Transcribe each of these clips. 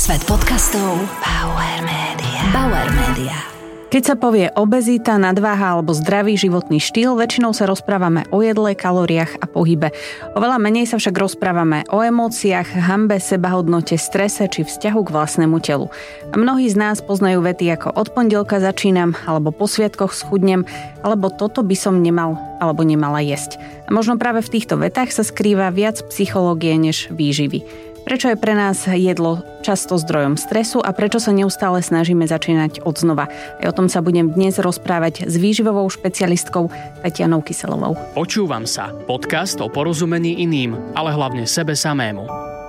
Svet podcastov Bauer Media. Keď sa povie obezita, nadváha alebo zdravý životný štýl, väčšinou sa rozprávame o jedle, kalóriách a pohybe. Oveľa menej sa však rozprávame o emóciách, hanbe, sebahodnote, strese či vzťahu k vlastnému telu. A mnohí z nás poznajú vety ako od pondelka začínam, alebo po sviatkoch schudnem, alebo toto by som nemal alebo nemala jesť. A možno práve v týchto vetách sa skrýva viac psychológie než výživy. Prečo je pre nás jedlo často zdrojom stresu a prečo sa neustále snažíme začínať od znova? Aj o tom sa budem dnes rozprávať s výživovou špecialistkou Tatianou Kyselovou. Počúvam sa. Podcast o porozumení iným, ale hlavne sebe samému.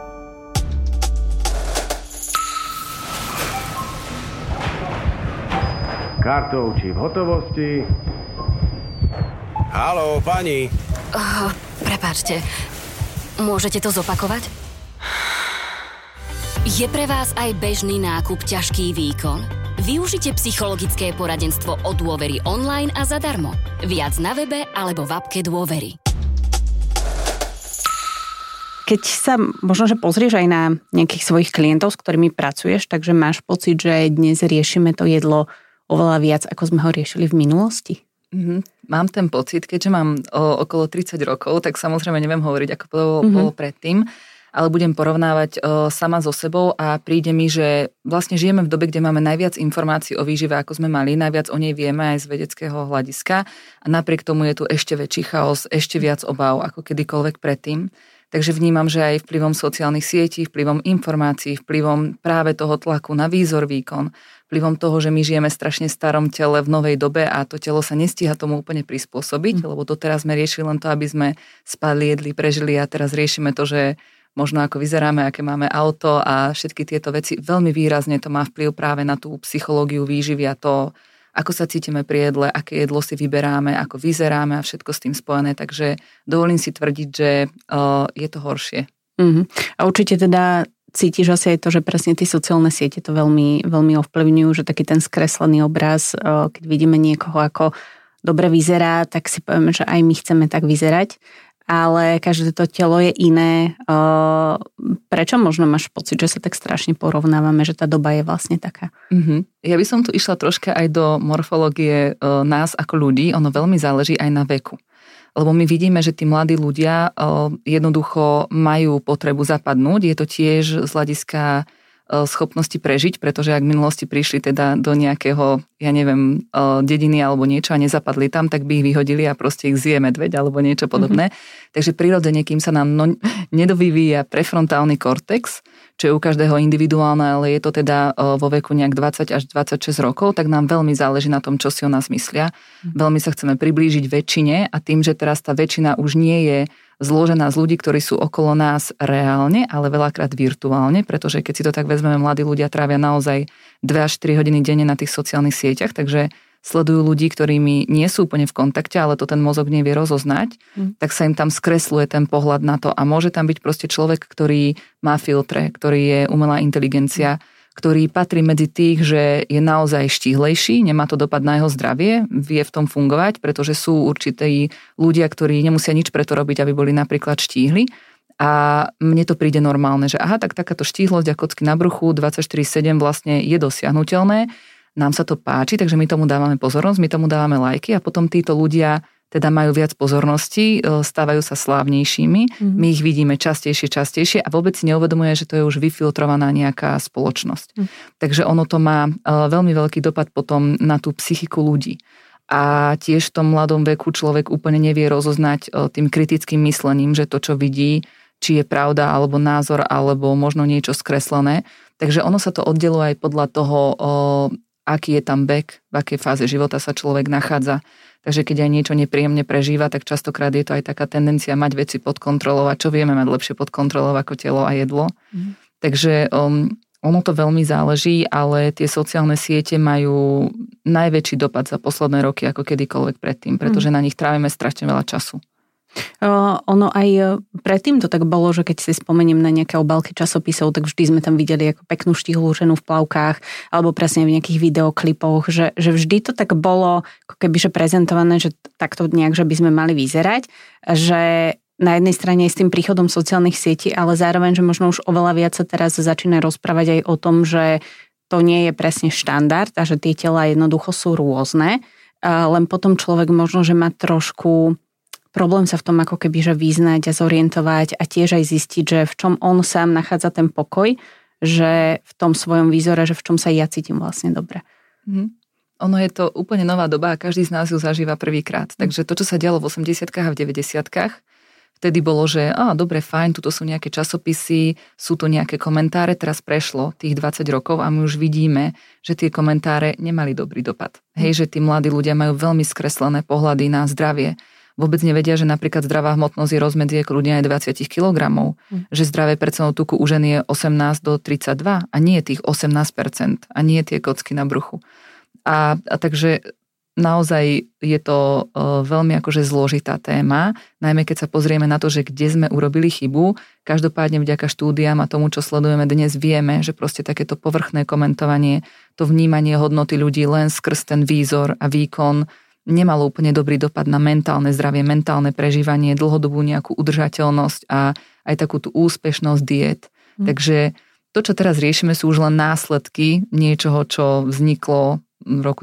Kartou či v hotovosti? Haló, pani. Prepáčte, môžete to zopakovať? Je pre vás aj bežný nákup ťažký výkon? Využite psychologické poradenstvo od Dôvery online a zadarmo. Viac na webe alebo v appke Dôvery. Keď sa možno, že pozrieš aj na nejakých svojich klientov, s ktorými pracuješ, takže máš pocit, že dnes riešime to jedlo oveľa viac, ako sme ho riešili v minulosti? Mám ten pocit, keďže mám okolo 30 rokov, tak samozrejme neviem hovoriť, ako bolo predtým, ale budem porovnávať sama so sebou a príde mi, že vlastne žijeme v dobe, kde máme najviac informácií o výžive, ako sme mali, najviac o nej vieme aj z vedeckého hľadiska a napriek tomu je tu ešte väčší chaos, ešte viac obáv ako kedykoľvek predtým. Takže vnímam, že aj vplyvom sociálnych sietí, vplyvom informácií, vplyvom práve toho tlaku na výzor, výkon, vplyvom toho, že my žijeme strašne starom tele v novej dobe a to telo sa nestíha tomu úplne prispôsobiť, lebo doteraz sme riešili len to, aby sme spali, jedli, prežili a teraz riešime to, že možno ako vyzeráme, aké máme auto a všetky tieto veci. Veľmi výrazne to má vplyv práve na tú psychológiu výživy a to, ako sa cítime pri jedle, aké jedlo si vyberáme, ako vyzeráme a všetko s tým spojené. Takže dovolím si tvrdiť, že je to horšie. A určite teda cítiš asi aj to, že presne tie sociálne siete to veľmi, veľmi ovplyvňujú, že taký ten skreslený obraz, keď vidíme niekoho, ako dobre vyzerá, tak si povieme, že aj my chceme tak vyzerať. Ale každé to telo je iné. Prečo možno máš pocit, že sa tak strašne porovnávame, že tá doba je vlastne taká? Ja by som tu išla troška aj do morfológie nás ako ľudí. Ono veľmi záleží aj na veku. Lebo my vidíme, že tí mladí ľudia jednoducho majú potrebu zapadnúť. Je to tiež z hľadiska schopnosti prežiť, pretože ak v minulosti prišli teda do nejakého, ja neviem, dediny alebo niečo a nezapadli tam, tak by ich vyhodili a proste ich zje medveď alebo niečo podobné. Takže prirodzene, kým sa nám nedovyvíja prefrontálny kortex, čo je u každého individuálne, ale je to teda vo veku nejak 20 až 26 rokov, tak nám veľmi záleží na tom, čo si o nás myslia. Veľmi sa chceme priblížiť väčšine a tým, že teraz tá väčšina už nie je zložená z ľudí, ktorí sú okolo nás reálne, ale veľakrát virtuálne, pretože keď si to tak vezmeme, mladí ľudia trávia naozaj 2 až 3 hodiny denne na tých sociálnych sieťach, takže sledujú ľudí, ktorými nie sú úplne v kontakte, ale to ten mozog nevie rozoznať, tak sa im tam skresluje ten pohľad na to a môže tam byť proste človek, ktorý má filtre, ktorý je umelá inteligencia, ktorý patrí medzi tých, že je naozaj štíhlejší, nemá to dopad na jeho zdravie, vie v tom fungovať, pretože sú určití ľudia, ktorí nemusia nič preto robiť, aby boli napríklad štíhli. A mne to príde normálne, že aha, tak takáto štíhlosť a kocky na bruchu 24/7 vlastne je dosiahnuteľné. Nám sa to páči, takže my tomu dávame pozornosť, my tomu dávame lajky a potom títo ľudia teda majú viac pozornosti, stávajú sa slávnejšími, my ich vidíme častejšie a vôbec si neuvedomuje, že to je už vyfiltrovaná nejaká spoločnosť. Takže ono to má veľmi veľký dopad potom na tú psychiku ľudí. A tiež v tom mladom veku človek úplne nevie rozoznať tým kritickým myslením, že to, čo vidí, či je pravda, alebo názor, alebo možno niečo skreslené. Takže ono sa to oddeluje aj podľa toho, aký je tam vek, v akej fáze života sa človek nachádza. Takže keď aj niečo nepríjemne prežíva, tak častokrát je to aj taká tendencia mať veci pod kontrolou a čo vieme mať lepšie pod kontrolou ako telo a jedlo. Takže ono to veľmi záleží, ale tie sociálne siete majú najväčší dopad za posledné roky ako kedykoľvek predtým, pretože na nich trávime strašne veľa času. Ono aj predtým to tak bolo, že keď si spomeniem na nejaké obálky časopisov, tak vždy sme tam videli ako peknú štíhlú ženu v plavkách alebo presne v nejakých videoklipoch, že vždy to tak bolo ako kebyže prezentované, že takto nejak, že by sme mali vyzerať, že na jednej strane s tým príchodom sociálnych sietí, ale zároveň, že možno už oveľa viac sa teraz začína rozprávať aj o tom, že to nie je presne štandard a že tie tela jednoducho sú rôzne. Len potom človek možno, že má trošku problém sa v tom ako keby, že vyznať a zorientovať a tiež aj zistiť, že v čom on sám nachádza ten pokoj, že v tom svojom výzore, že v čom sa ja cítim vlastne dobre. Ono je to úplne nová doba a každý z nás ju zažíva prvýkrát. Takže to, čo sa dialo v 80-kách a v 90-kách, vtedy bolo, že dobre, fajn, tuto sú nejaké časopisy, sú tu nejaké komentáre, teraz prešlo tých 20 rokov a my už vidíme, že tie komentáre nemali dobrý dopad. Hej, že tí mladí ľudia majú veľmi skreslené pohľady na zdravie. Vôbec nevedia, že napríklad zdravá hmotnosť je rozmedzie kľudne aj 20 kg, že zdravé percentné tuku u žen je 18 do 32 a nie tých 18% a nie tie kocky na bruchu. A takže naozaj je to veľmi akože zložitá téma, najmä keď sa pozrieme na to, že kde sme urobili chybu. Každopádne vďaka štúdiám a tomu, čo sledujeme dnes, vieme, že proste takéto povrchné komentovanie, to vnímanie hodnoty ľudí len skrz ten výzor a výkon nemalo úplne dobrý dopad na mentálne zdravie, mentálne prežívanie, dlhodobú nejakú udržateľnosť a aj takú tú úspešnosť diét. Takže to, čo teraz riešime, sú už len následky niečoho, čo vzniklo v roku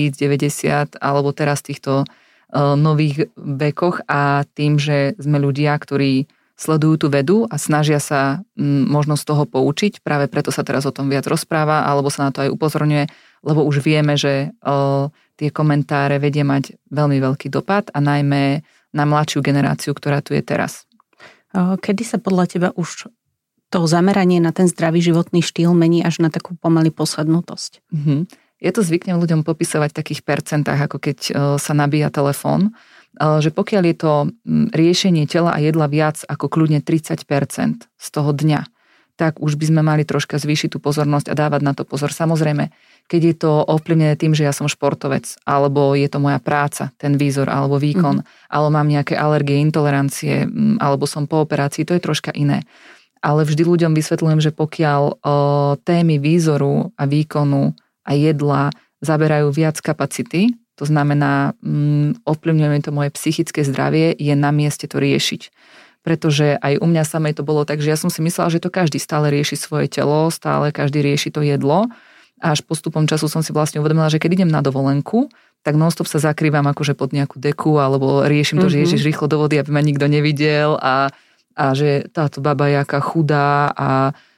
2090 alebo teraz v týchto nových vekoch a tým, že sme ľudia, ktorí sledujú tú vedu a snažia sa možno z toho poučiť, práve preto sa teraz o tom viac rozpráva alebo sa na to aj upozorňuje, lebo už vieme, že tie komentáre vedia mať veľmi veľký dopad a najmä na mladšiu generáciu, ktorá tu je teraz. Kedy sa podľa teba už to zameranie na ten zdravý životný štýl mení až na takú pomaly posadnutosť? Ja to zvyknem ľuďom popisovať v takých percentách, ako keď sa nabíja telefón, že pokiaľ je to riešenie tela a jedla viac ako kľudne 30% z toho dňa, tak už by sme mali troška zvýšiť tú pozornosť a dávať na to pozor. Samozrejme, keď je to ovplyvnené tým, že ja som športovec, alebo je to moja práca, ten výzor, alebo výkon, alebo mám nejaké alergie, intolerancie, alebo som po operácii, to je troška iné. Ale vždy ľuďom vysvetľujem, že pokiaľ témy výzoru a výkonu a jedla zaberajú viac kapacity, to znamená, ovplyvňuje to moje psychické zdravie, je na mieste to riešiť. Pretože aj u mňa samej to bolo tak, že ja som si myslela, že to každý stále rieši svoje telo, stále každý rieši to jedlo. A až postupom času som si vlastne uvedomila, že keď idem na dovolenku, tak non-stop sa zakrývam akože pod nejakú deku, alebo riešim to, že ježiš rýchlo do vody, aby ma nikto nevidel a že táto baba je aká chudá a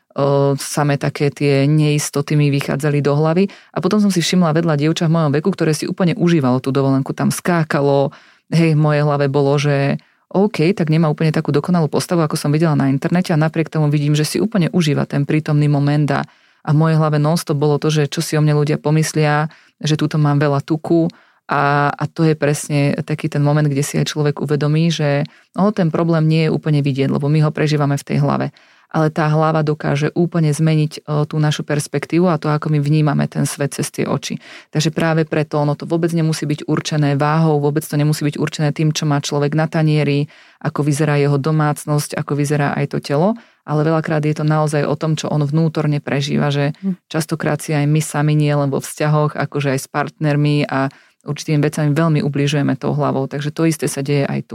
samé také tie neistoty mi vychádzali do hlavy. A potom som si všimla vedľa dievča v mojom veku, ktoré si úplne užívalo tú dovolenku, tam skákalo, v mojej hlave bolo, že OK, tak nemá úplne takú dokonalú postavu, ako som videla na internete a napriek tomu vidím, že si úplne užíva ten prítomný moment a v mojej hlave non-stop bolo to, že čo si o mne ľudia pomyslia, že túto mám veľa tuku a to je presne taký ten moment, kde si aj človek uvedomí, že ten problém nie je úplne vidieť, lebo my ho prežívame v tej hlave. Ale tá hlava dokáže úplne zmeniť tú našu perspektívu a to, ako my vnímame ten svet cez tie oči. Takže práve preto ono to vôbec nemusí byť určené váhou, vôbec to nemusí byť určené tým, čo má človek na tanieri, ako vyzerá jeho domácnosť, ako vyzerá aj to telo, ale veľakrát je to naozaj o tom, čo on vnútorne prežíva, že častokrát si aj my sami nie len vo vzťahoch, akože aj s partnermi a určitými vecami veľmi ubližujeme tou hlavou, takže to isté sa deje aj tu.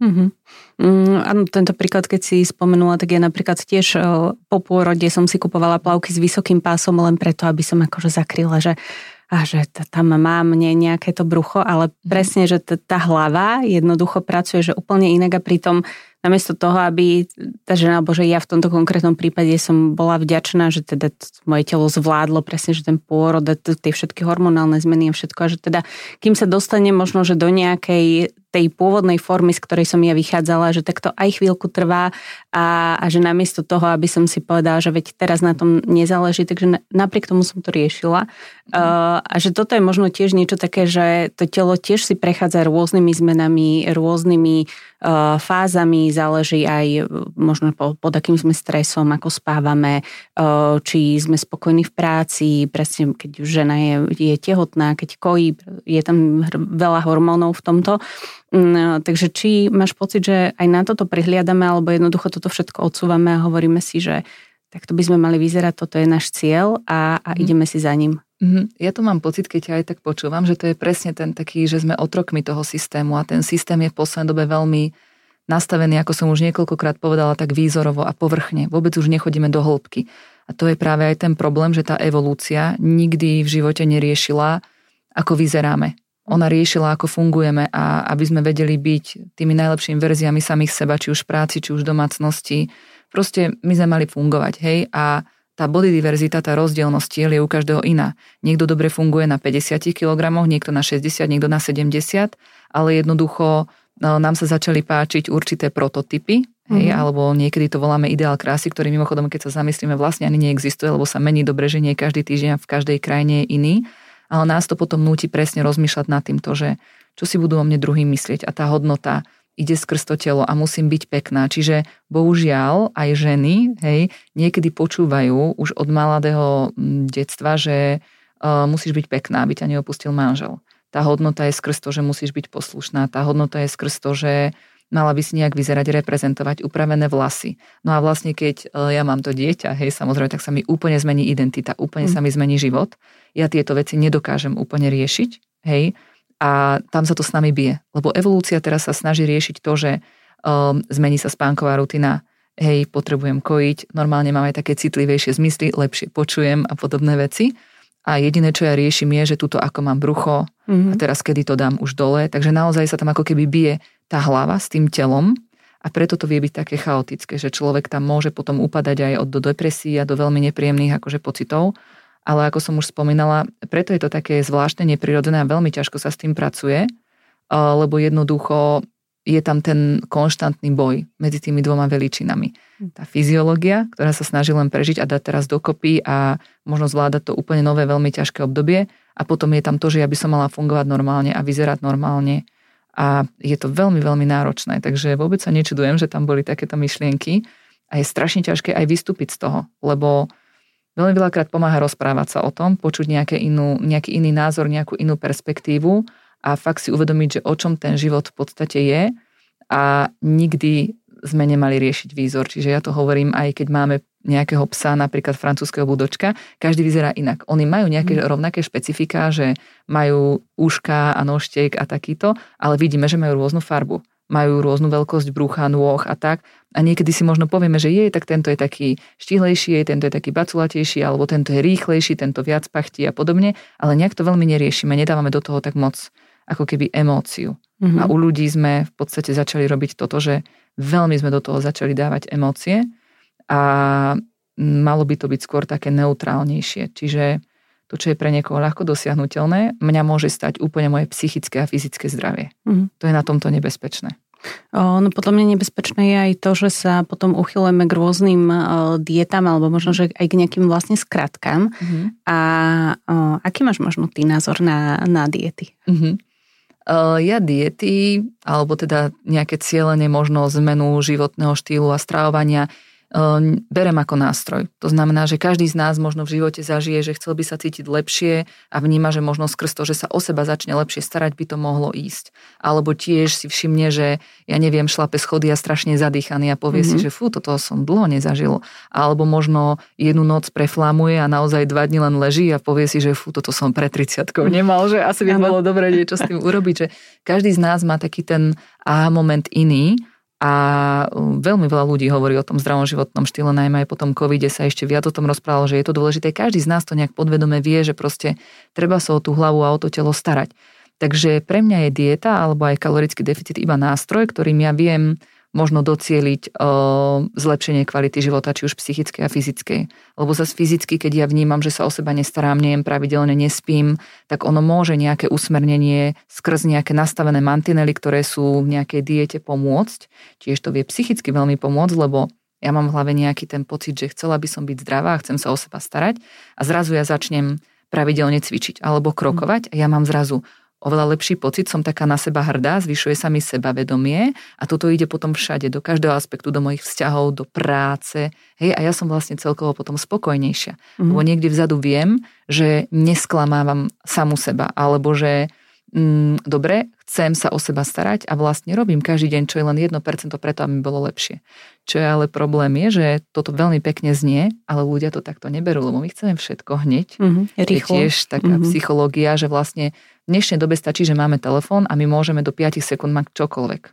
Áno, tento príklad, keď si spomenula, tak ja napríklad tiež po pôrode som si kupovala plavky s vysokým pásom len preto, aby som akože zakryla, že tam mám nejaké to brucho, ale presne, že tá hlava jednoducho pracuje, že úplne inak a pritom namiesto toho, aby tá žena, alebo že ja v tomto konkrétnom prípade som bola vďačná, že teda moje telo zvládlo presne, že ten pôrod, tie všetky hormonálne zmeny a všetko, a že teda kým sa dostane možno, že do nejakej tej pôvodnej formy, z ktorej som ja vychádzala, že tak to aj chvíľku trvá a že namiesto toho, aby som si povedala, že veď teraz na tom nezáleží, takže napriek tomu som to riešila. A že toto je možno tiež niečo také, že to telo tiež si prechádza rôznymi zmenami, rôznymi fázami, záleží aj možno pod akým sme stresom, ako spávame, či sme spokojní v práci, presne keď žena je tehotná, keď kojí, je tam veľa hormónov v tomto. Takže či máš pocit, že aj na toto prihliadame, alebo jednoducho toto všetko odsúvame a hovoríme si, že takto by sme mali vyzerať, toto je náš cieľ a ideme si za ním. Ja to mám pocit, keď ťa aj tak počúvam, že to je presne ten taký, že sme otrokmi toho systému a ten systém je v poslednej dobe veľmi nastavení, ako som už niekoľkokrát povedala, tak výzorovo a povrchne. Vôbec už nechodíme do hĺbky. A to je práve aj ten problém, že tá evolúcia nikdy v živote neriešila, ako vyzeráme. Ona riešila, ako fungujeme a aby sme vedeli byť tými najlepšími verziami samých seba, či už v práci, či už v domácnosti. Proste my sme mali fungovať, hej, a tá body diverzita, tá rozdielnosť tiel je u každého iná. Niekto dobre funguje na 50 kg, niekto na 60, niekto na 70, ale jednoducho nám sa začali páčiť určité prototypy, hej, alebo niekedy to voláme ideál krásy, ktorý mimochodom, keď sa zamyslíme, vlastne ani neexistuje, lebo sa mení dobre, že nie každý týždeň v každej krajine je iný, ale nás to potom núti presne rozmýšľať nad týmto, že čo si budú o mne druhý myslieť a tá hodnota ide skrz to telo a musím byť pekná. Čiže bohužiaľ aj ženy, hej, niekedy počúvajú už od mladého detstva, že musíš byť pekná, aby ťa neopustil manžel. Tá hodnota je skrz to, že musíš byť poslušná. Tá hodnota je skrz to, že mala by si nejak vyzerať, reprezentovať upravené vlasy. No a vlastne keď ja mám to dieťa, hej, samozrejme, tak sa mi úplne zmení identita, úplne sa mi zmení život. Ja tieto veci nedokážem úplne riešiť, hej, a tam sa to s nami bije. Lebo evolúcia teraz sa snaží riešiť to, že zmení sa spánková rutina, hej, potrebujem kojiť, normálne mám aj také citlivejšie zmysly, lepšie počujem a podobné veci. A jediné, čo ja riešim, je, že tuto ako mám brucho a teraz kedy to dám už dole. Takže naozaj sa tam ako keby bije tá hlava s tým telom a preto to vie byť také chaotické, že človek tam môže potom upadať aj do depresí a do veľmi nepríjemných akože pocitov. Ale ako som už spomínala, preto je to také zvláštne, neprirodzené a veľmi ťažko sa s tým pracuje, lebo jednoducho je tam ten konštantný boj medzi tými dvoma veličinami. Tá fyziológia, ktorá sa snaží len prežiť a dať teraz dokopy a možno zvládať to úplne nové, veľmi ťažké obdobie. A potom je tam to, že ja by som mala fungovať normálne a vyzerať normálne. A je to veľmi, veľmi náročné. Takže vôbec sa nečudujem, že tam boli takéto myšlienky. A je strašne ťažké aj vystúpiť z toho, lebo veľmi veľakrát pomáha rozprávať sa o tom, počuť nejaký iný názor, nejakú inú perspektívu a fakt si uvedomiť, že o čom ten život v podstate je a nikdy sme nemali riešiť výzor. Čiže ja to hovorím aj keď máme nejakého psa, napríklad francúzskeho budočka, každý vyzerá inak. Oni majú nejaké rovnaké špecifiká, že majú uška a nožtek a takýto, ale vidíme, že majú rôznu farbu. Majú rôznu veľkosť brúcha, nôh a tak. A niekedy si možno povieme, že tak tento je taký štíhlejší, tento je taký baculatejší, alebo tento je rýchlejší, tento viac pachtí a podobne, ale nejak to veľmi neriešime, nedávame do toho tak moc ako keby emóciu. A u ľudí sme v podstate začali robiť toto, že veľmi sme do toho začali dávať emócie a malo by to byť skôr také neutrálnejšie. Čiže to, čo je pre niekoho ľahko dosiahnuteľné, mňa môže stať úplne moje psychické a fyzické zdravie. To je na tomto nebezpečné. No podľa mňa nebezpečné je aj to, že sa potom uchylujeme k rôznym dietám alebo možno, že aj k nejakým vlastne skratkám. A aký máš možno ty názor na diety? Ja diety, alebo teda nejaké cielenie možno zmenu životného štýlu a stravovania berem ako nástroj. To znamená, že každý z nás možno v živote zažije, že chcel by sa cítiť lepšie a vníma, že možno skrz to, že sa o seba začne lepšie starať, by to mohlo ísť. Alebo tiež si všimne, že ja neviem, šlape schody a strašne zadýchaný a povie si, že toto som dlho nezažil. Alebo možno jednu noc preflámuje a naozaj 2 dni len leží a povie si, že toto som pre 30-kou nemal, že asi by bolo dobre niečo s tým urobiť. Že každý z nás má taký ten moment iný. A veľmi veľa ľudí hovorí o tom zdravom životnom štýle, najmä aj po tom covide sa ešte viac o tom rozprávalo, že je to dôležité. Každý z nás to nejak podvedome vie, že proste treba sa o tú hlavu a o to telo starať. Takže pre mňa je dieta alebo aj kalorický deficit iba nástroj, ktorým ja viem možno docieliť zlepšenie kvality života, či už psychickej a fyzickej. Lebo zase fyzicky, keď ja vnímam, že sa o seba nestarám, nejem pravidelne, nespím, tak ono môže nejaké usmernenie skrz nejaké nastavené mantinely, ktoré sú v nejakej diete pomôcť. Tiež to vie psychicky veľmi pomôcť, lebo ja mám v hlave nejaký ten pocit, že chcela by som byť zdravá a chcem sa o seba starať a zrazu ja začnem pravidelne cvičiť alebo krokovať a ja mám zrazu oveľa lepší pocit, som taká na seba hrdá, zvyšuje sa mi sebavedomie a toto ide potom všade, do každého aspektu, do mojich vzťahov, do práce. Hej, a ja som vlastne celkovo potom spokojnejšia. Lebo niekde vzadu viem, že nesklamávam samu seba, alebo že dobre, chcem sa o seba starať a vlastne robím každý deň, čo je len 1% preto, aby mi bolo lepšie. Čo je ale problém je, že toto veľmi pekne znie, ale ľudia to takto neberú, lebo my chceme všetko hneď. Je tiež taká psychológia, že vlastne v dnešnej dobe stačí, že máme telefón a my môžeme do 5 sekúnd mať čokoľvek.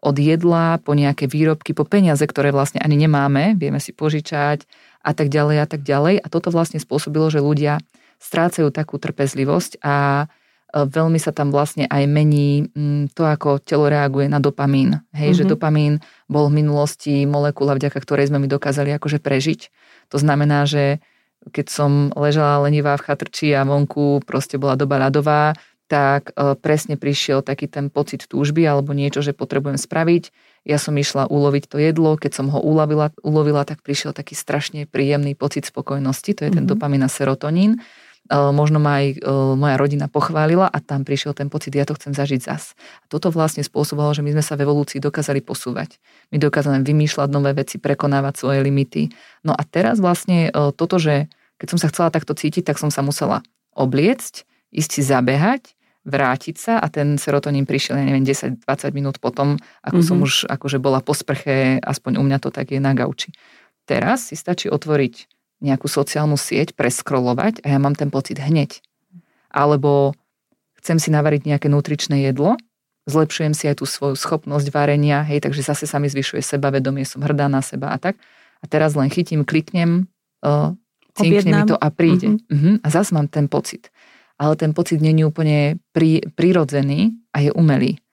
od jedla po nejaké výrobky, po peniaze, ktoré vlastne ani nemáme, vieme si požičať a tak ďalej a tak ďalej. A toto vlastne spôsobilo, že ľudia strácajú takú trpezlivosť a veľmi sa tam vlastne aj mení to, ako telo reaguje na dopamín. Hej, že dopamín bol v minulosti molekula, vďaka ktorej sme my dokázali akože prežiť. To znamená, že keď som ležala lenivá v chatrči a vonku proste bola doba ľadová, tak presne prišiel taký ten pocit túžby alebo niečo, že potrebujem spraviť. Ja som išla uloviť to jedlo, keď som ho ulovila, tak prišiel taký strašne príjemný pocit spokojnosti, to je ten dopamín a serotonín. Možno ma aj moja rodina pochválila a tam prišiel ten pocit, ja to chcem zažiť zas. A toto vlastne spôsobovalo, že my sme sa v evolúcii dokázali posúvať. My dokázali vymýšľať nové veci, prekonávať svoje limity. No a teraz vlastne toto, že keď som sa chcela takto cítiť, tak som sa musela obliecť, ísť si zabehať, vrátiť sa a ten serotonín prišiel, ja neviem, 10-20 minút potom, ako som už akože bola po sprche, aspoň u mňa to tak je na gauči. Teraz si stačí otvoriť nejakú sociálnu sieť, preskrolovať a ja mám ten pocit hneď. Alebo chcem si navariť nejaké nutričné jedlo, zlepšujem si aj tú svoju schopnosť varenia, hej, takže zase sa mi zvyšuje sebavedomie, som hrdá na seba a tak. A teraz len chytím, kliknem, cinkne mi to a príde. A zase mám ten pocit. Ale ten pocit nie je úplne prirodzený a je umelý.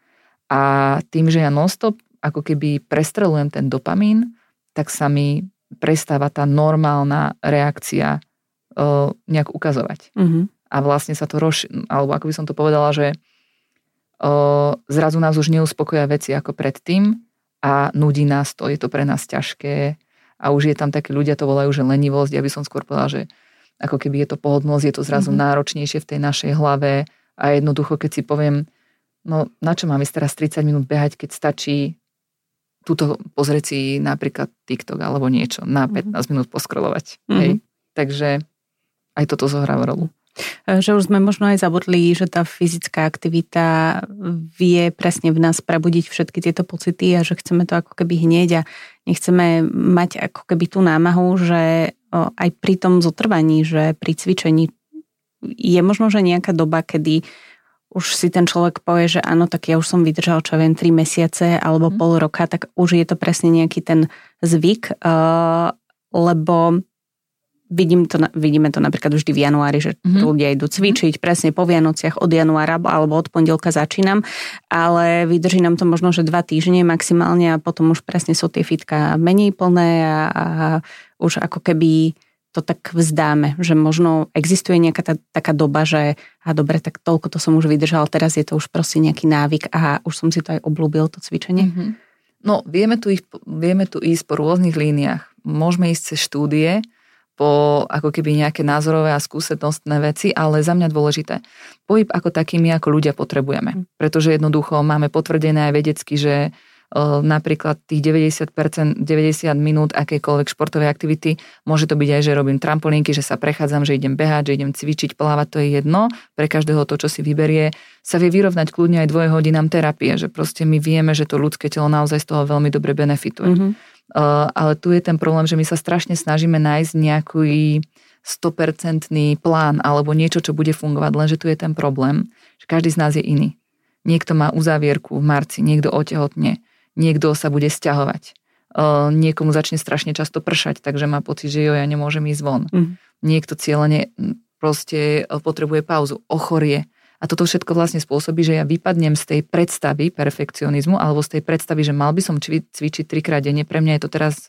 A tým, že ja non-stop ako keby prestrelujem ten dopamín, tak sa mi prestáva tá normálna reakcia nejak ukazovať. A vlastne sa to alebo ako by som to povedala, že zrazu nás už neuspokoja veci ako predtým a nudí nás to, je to pre nás ťažké a už je tam takí ľudia, to volajú, že lenivosť, ja by som skôr povedala, že ako keby je to pohodlnosť, je to zrazu náročnejšie v tej našej hlave a jednoducho, keď si poviem, no na čo mám ísť teraz 30 minút behať, keď stačí tuto pozrieť si napríklad TikTok alebo niečo na 15 minút poskrolovať. Hej? Takže aj toto zohráva rolu. Že už sme možno aj zabudli, že tá fyzická aktivita vie presne v nás prebudiť všetky tieto pocity a že chceme to ako keby hneď a nechceme mať ako keby tú námahu, že aj pri tom zotrvaní, že pri cvičení je možno, že nejaká doba, kedy už si ten človek povie, že áno, tak ja už som vydržal, čo viem, 3 mesiace alebo pol roka, tak už je to presne nejaký ten zvyk, lebo vidíme to napríklad vždy v januári, že ľudia idú cvičiť, presne po Vianociach od januára alebo od pondelka začínam, ale vydrží nám to možno, že 2 týždne maximálne a potom už presne sú tie fitka menej plné a už ako keby to tak vzdáme, že možno existuje nejaká taká doba, že dobre, tak toľko to som už vydržal, teraz je to už proste nejaký návyk a už som si to aj obľúbil, to cvičenie. No, vieme tu ísť po rôznych líniách. Môžeme ísť cez štúdie, po ako keby nejaké názorové a skúsenostné veci, ale za mňa dôležité. Pohyb ako taký my ako ľudia potrebujeme, pretože jednoducho máme potvrdené aj vedecky, že napríklad tých 90% 90 minút akejkoľvek športovej aktivity, môže to byť aj, že robím trampolínky, že sa prechádzam, že idem behať, že idem cvičiť, plávať, to je jedno. Pre každého to, čo si vyberie, sa vie vyrovnať kľudne aj 2 hodinám terapie, že proste my vieme, že to ľudské telo naozaj z toho veľmi dobre benefituje. Ale tu je ten problém, že my sa strašne snažíme nájsť nejaký 100% plán alebo niečo, čo bude fungovať, lenže tu je ten problém, že každý z nás je iný. Niekto má uzávierku v marci, niekto otehotne, niekto sa bude sťahovať. Niekomu začne strašne často pršať, takže má pocit, že ja nemôžem ísť von. Niekto cieľene proste potrebuje pauzu, ochorie. A toto všetko vlastne spôsobí, že ja vypadnem z tej predstavy perfekcionizmu alebo z tej predstavy, že mal by som cvičiť 3-krát denne. Pre mňa je to teraz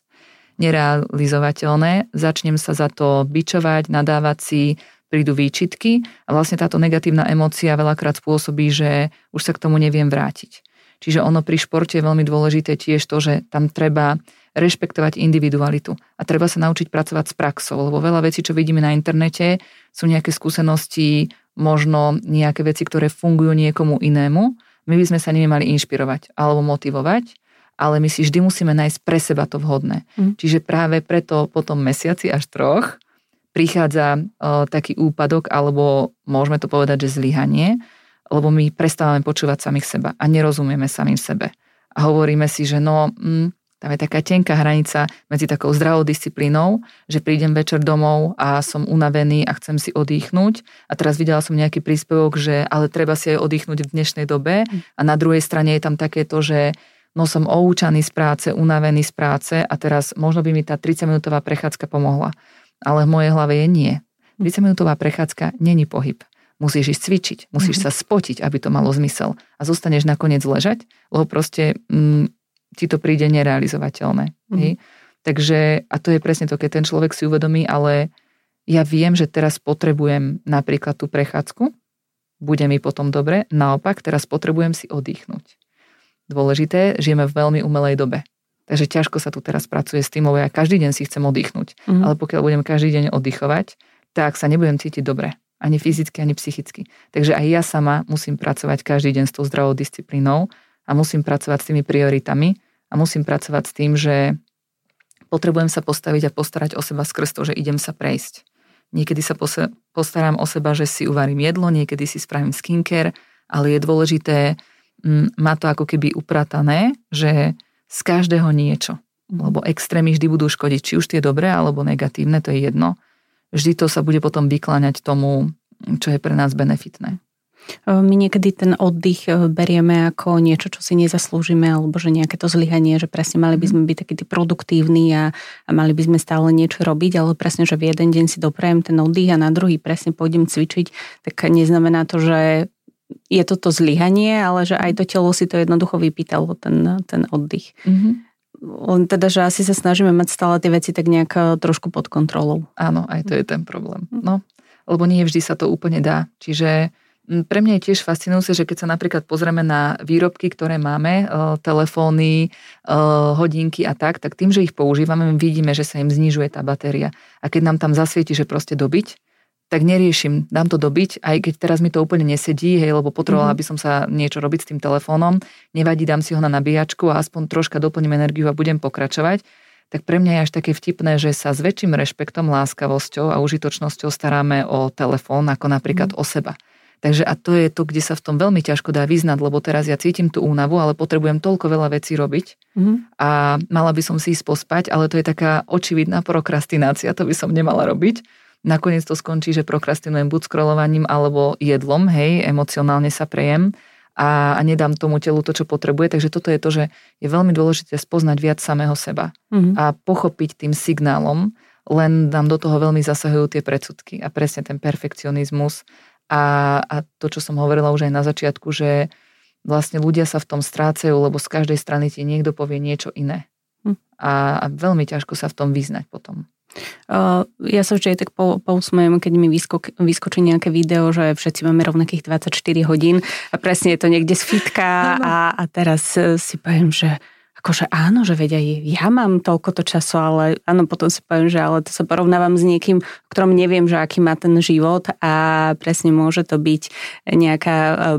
nerealizovateľné. Začnem sa za to bičovať, nadávať si, prídu výčitky a vlastne táto negatívna emócia veľakrát spôsobí, že už sa k tomu neviem vrátiť. Čiže ono pri športe je veľmi dôležité tiež to, že tam treba rešpektovať individualitu a treba sa naučiť pracovať s praxou, lebo veľa vecí, čo vidíme na internete, sú nejaké skúsenosti, možno nejaké veci, ktoré fungujú niekomu inému. My by sme sa nimi mali inšpirovať alebo motivovať, ale my si vždy musíme nájsť pre seba to vhodné. Čiže práve preto po tom mesiaci až 3 prichádza taký úpadok, alebo môžeme to povedať, že zlyhanie, lebo my prestávame počúvať samých seba a nerozumieme samým sebe. A hovoríme si, že tam je taká tenká hranica medzi takou zdravou disciplínou, že prídem večer domov a som unavený a chcem si oddychnúť. A teraz videla som nejaký príspevok, že ale treba si aj oddychnúť v dnešnej dobe. A na druhej strane je tam takéto, že no som oučaný z práce, unavený z práce a teraz možno by mi tá 30-minútová prechádzka pomohla. Ale v mojej hlave je nie. 30-minútová prechádzka není pohyb. Musíš ísť cvičiť, musíš sa spotiť, aby to malo zmysel. A zostaneš nakoniec ležať, lebo proste ti to príde nerealizovateľné. Takže, a to je presne to, keď ten človek si uvedomí, ale ja viem, že teraz potrebujem napríklad tú prechádzku, bude mi potom dobre, naopak teraz potrebujem si oddychnúť. Dôležité, žijeme v veľmi umelej dobe. Takže ťažko sa tu teraz pracuje s tým, lebo ja každý deň si chcem oddychnúť. Ale pokiaľ budem každý deň oddychovať, tak sa nebudem cítiť dobre. Ani fyzicky, ani psychicky. Takže aj ja sama musím pracovať každý deň s tou zdravou disciplínou a musím pracovať s tými prioritami a musím pracovať s tým, že potrebujem sa postaviť a postarať o seba skrz to, že idem sa prejsť. Niekedy sa postarám o seba, že si uvarím jedlo, niekedy si spravím skincare, ale je dôležité mať to ako keby upratané, že z každého niečo. Lebo extrémy vždy budú škodiť, či už tie dobré alebo negatívne, to je jedno. Vždy to sa bude potom vykláňať tomu, čo je pre nás benefitné. My niekedy ten oddych berieme ako niečo, čo si nezaslúžime, alebo že nejaké to zlyhanie, že presne mali by sme byť takí produktívni a mali by sme stále niečo robiť, ale presne, že v jeden deň si doprajem ten oddych a na druhý presne pôjdem cvičiť, tak neznamená to, že je toto zlyhanie, ale že aj to telo si to jednoducho vypýtalo, ten oddych. Len teda, že asi sa snažíme mať stále tie veci tak nejak trošku pod kontrolou. Áno, aj to je ten problém. No, lebo nie vždy sa to úplne dá. Čiže pre mňa je tiež fascinujúce, že keď sa napríklad pozrieme na výrobky, ktoré máme, telefóny, hodinky a tak tým, že ich používame, vidíme, že sa im znižuje tá batéria. A keď nám tam zasvieti, že proste dobiť, tak neriešim, dám to dobiť, aj keď teraz mi to úplne nesedí, hej, lebo potrebovala by som sa niečo robiť s tým telefónom, nevadí, dám si ho na nabíjačku a aspoň troška doplním energiu a budem pokračovať, tak pre mňa je až také vtipné, že sa s väčším rešpektom, láskavosťou a užitočnosťou staráme o telefón, ako napríklad o seba. Takže a to je to, kde sa v tom veľmi ťažko dá vyznať, lebo teraz ja cítim tú únavu, ale potrebujem toľko veľa vecí robiť a mala by som si ísť pospať, ale to je taká očividná prokrastinácia, to by som nemala robiť. Nakoniec to skončí, že prokrastinujem buď scrollovaním alebo jedlom, hej, emocionálne sa prejem a nedám tomu telu to, čo potrebuje. Takže toto je to, že je veľmi dôležité spoznať viac samého seba a pochopiť tým signálom, len nám do toho veľmi zasahujú tie predsudky a presne ten perfekcionizmus a to, čo som hovorila už aj na začiatku, že vlastne ľudia sa v tom strácajú, lebo z každej strany ti niekto povie niečo iné. A veľmi ťažko sa v tom vyznať potom. Ja sa vždy tak pousmejem, keď mi vyskočí nejaké video, že všetci máme rovnakých 24 hodín a presne je to niekde z fitka a teraz si poviem, že akože áno, že veď aj ja mám toľkoto času, ale áno, potom si poviem, že ale to sa porovnávam s niekým, o ktorom neviem, že aký má ten život a presne môže to byť nejaká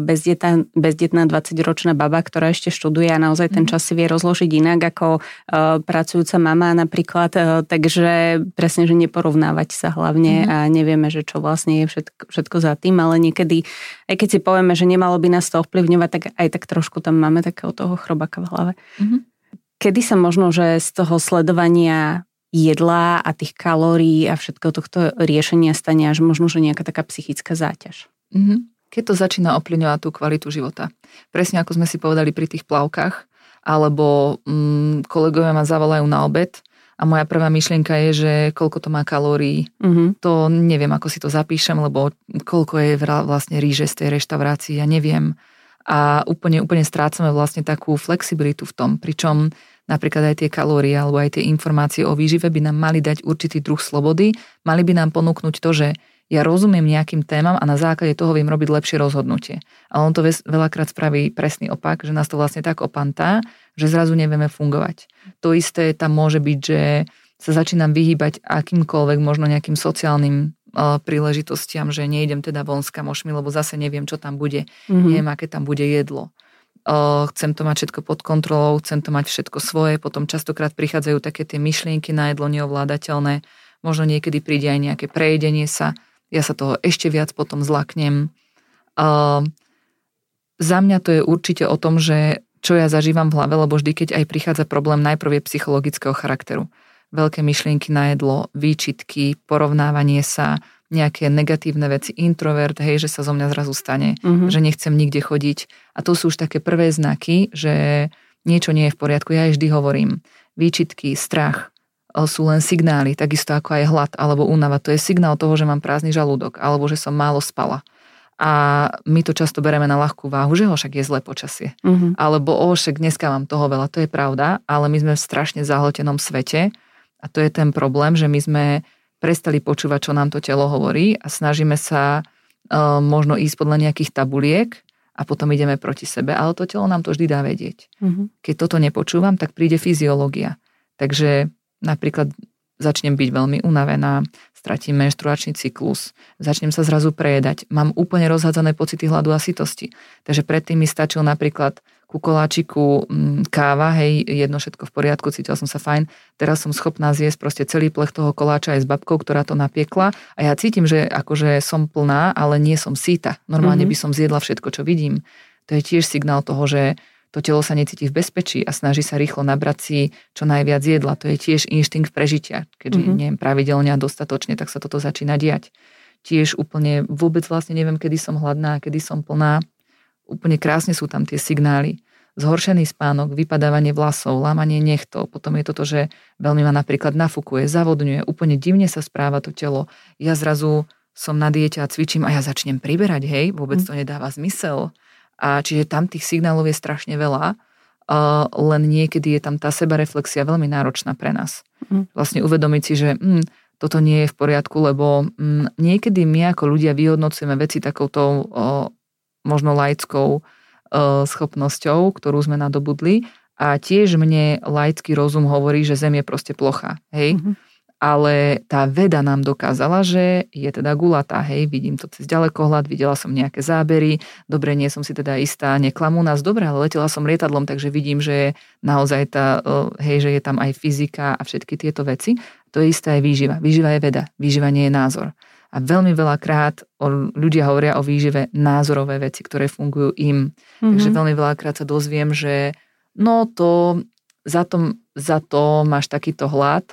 bezdetná 20-ročná baba, ktorá ešte študuje a naozaj ten čas si vie rozložiť inak ako pracujúca mama napríklad, takže presne, že neporovnávať sa hlavne a nevieme, že čo vlastne je všetko za tým, ale niekedy, aj keď si povieme, že nemalo by nás to ovplyvňovať, tak aj tak trošku tam máme takého toho chrobaka v hlave. Kedy sa možno, že z toho sledovania jedla a tých kalórií a všetko tohto riešenia stane až možno, že nejaká taká psychická záťaž? Keď to začína ovplyvňovať tú kvalitu života. Presne ako sme si povedali pri tých plavkách, alebo kolegovia ma zavolajú na obed a moja prvá myšlienka je, že koľko to má kalórií. To neviem, ako si to zapíšem, lebo koľko je vlastne ríže z tej reštaurácii, ja neviem. A úplne strácame vlastne takú flexibilitu v tom, pričom napríklad aj tie kalórie alebo aj tie informácie o výžive by nám mali dať určitý druh slobody, mali by nám ponúknuť to, že ja rozumiem nejakým témam a na základe toho viem robiť lepšie rozhodnutie. A on to veľakrát spraví presný opak, že nás to vlastne tak opantá, že zrazu nevieme fungovať. To isté tam môže byť, že sa začínam vyhýbať akýmkoľvek možno nejakým sociálnym príležitostiam, že nejdem teda von s kamošmi, lebo zase neviem, čo tam bude. Neviem, aké tam bude jedlo. Chcem to mať všetko pod kontrolou, chcem to mať všetko svoje, potom častokrát prichádzajú také tie myšlienky na jedlo neovládateľné, možno niekedy príde aj nejaké prejedenie sa, ja sa toho ešte viac potom zlaknem. Za mňa to je určite o tom, že čo ja zažívam v hlave, lebo vždy, keď aj prichádza problém, najprv je psychologického charakteru. Veľké myšlienky na jedlo, výčitky, porovnávanie sa, nejaké negatívne veci, introvert, hej, že sa zo mňa zrazu stane, že nechcem nikde chodiť. A to sú už také prvé znaky, že niečo nie je v poriadku, ja vždy hovorím, výčitky, strach sú len signály, takisto ako aj hlad alebo únava. To je signál toho, že mám prázdny žalúdok alebo že som málo spala. A my to často bereme na ľahkú váhu, že však je zlé počasie. Alebo však dneska mám toho veľa, to je pravda, ale my sme v strašne zahltenom svete a to je ten problém, že my sme prestali počúvať, čo nám to telo hovorí a snažíme sa možno ísť podľa nejakých tabuliek a potom ideme proti sebe, ale to telo nám to vždy dá vedieť. Keď toto nepočúvam, tak príde fyziológia. Takže napríklad začnem byť veľmi unavená, stratím menštruačný cyklus, začnem sa zrazu prejedať, mám úplne rozhádzané pocity hladu a sytosti. Takže predtým mi stačil napríklad ku koláčiku káva, hej, jedno všetko v poriadku, cítila som sa fajn, teraz som schopná zjesť proste celý plech toho koláča aj s babkou, ktorá to napiekla a ja cítim, že akože som plná, ale nie som síta. Normálne by som zjedla všetko, čo vidím. To je tiež signál toho, že to telo sa necíti v bezpečí a snaží sa rýchlo nabrať si čo najviac jedla. To je tiež inštinkt prežitia. Keďže neviem pravidelne a dostatočne, tak sa toto začína diať. Tiež úplne vôbec vlastne neviem, kedy som hladná, kedy som plná. Úplne krásne sú tam tie signály. Zhoršený spánok, vypadávanie vlasov, lámanie nechtov. Potom je toto, že veľmi ma napríklad nafúkuje, zavodňuje, úplne divne sa správa to telo. Ja zrazu som na diete a cvičím a ja začnem priberať, hej, vôbec to nedáva zmysel. A čiže tam tých signálov je strašne veľa, len niekedy je tam tá sebareflexia veľmi náročná pre nás. Vlastne uvedomiť si, že toto nie je v poriadku, lebo niekedy my ako ľudia vyhodnocujeme veci takouto možno laickou schopnosťou, ktorú sme nadobudli a tiež mne laický rozum hovorí, že Zem je proste plochá, hej? Ale tá veda nám dokázala, že je teda gulatá, hej, vidím to cez ďalekohľad, videla som nejaké zábery, dobre, nie som si teda istá, neklamú nás, dobre, ale letela som lietadlom, takže vidím, že je naozaj tá, hej, že je tam aj fyzika a všetky tieto veci. To je isté aj výživa. Výživa je veda, výživa nie je názor. A veľmi veľakrát ľudia hovoria o výžive názorové veci, ktoré fungujú im. Takže veľmi veľakrát sa dozviem, že no to za to máš takýto hlad,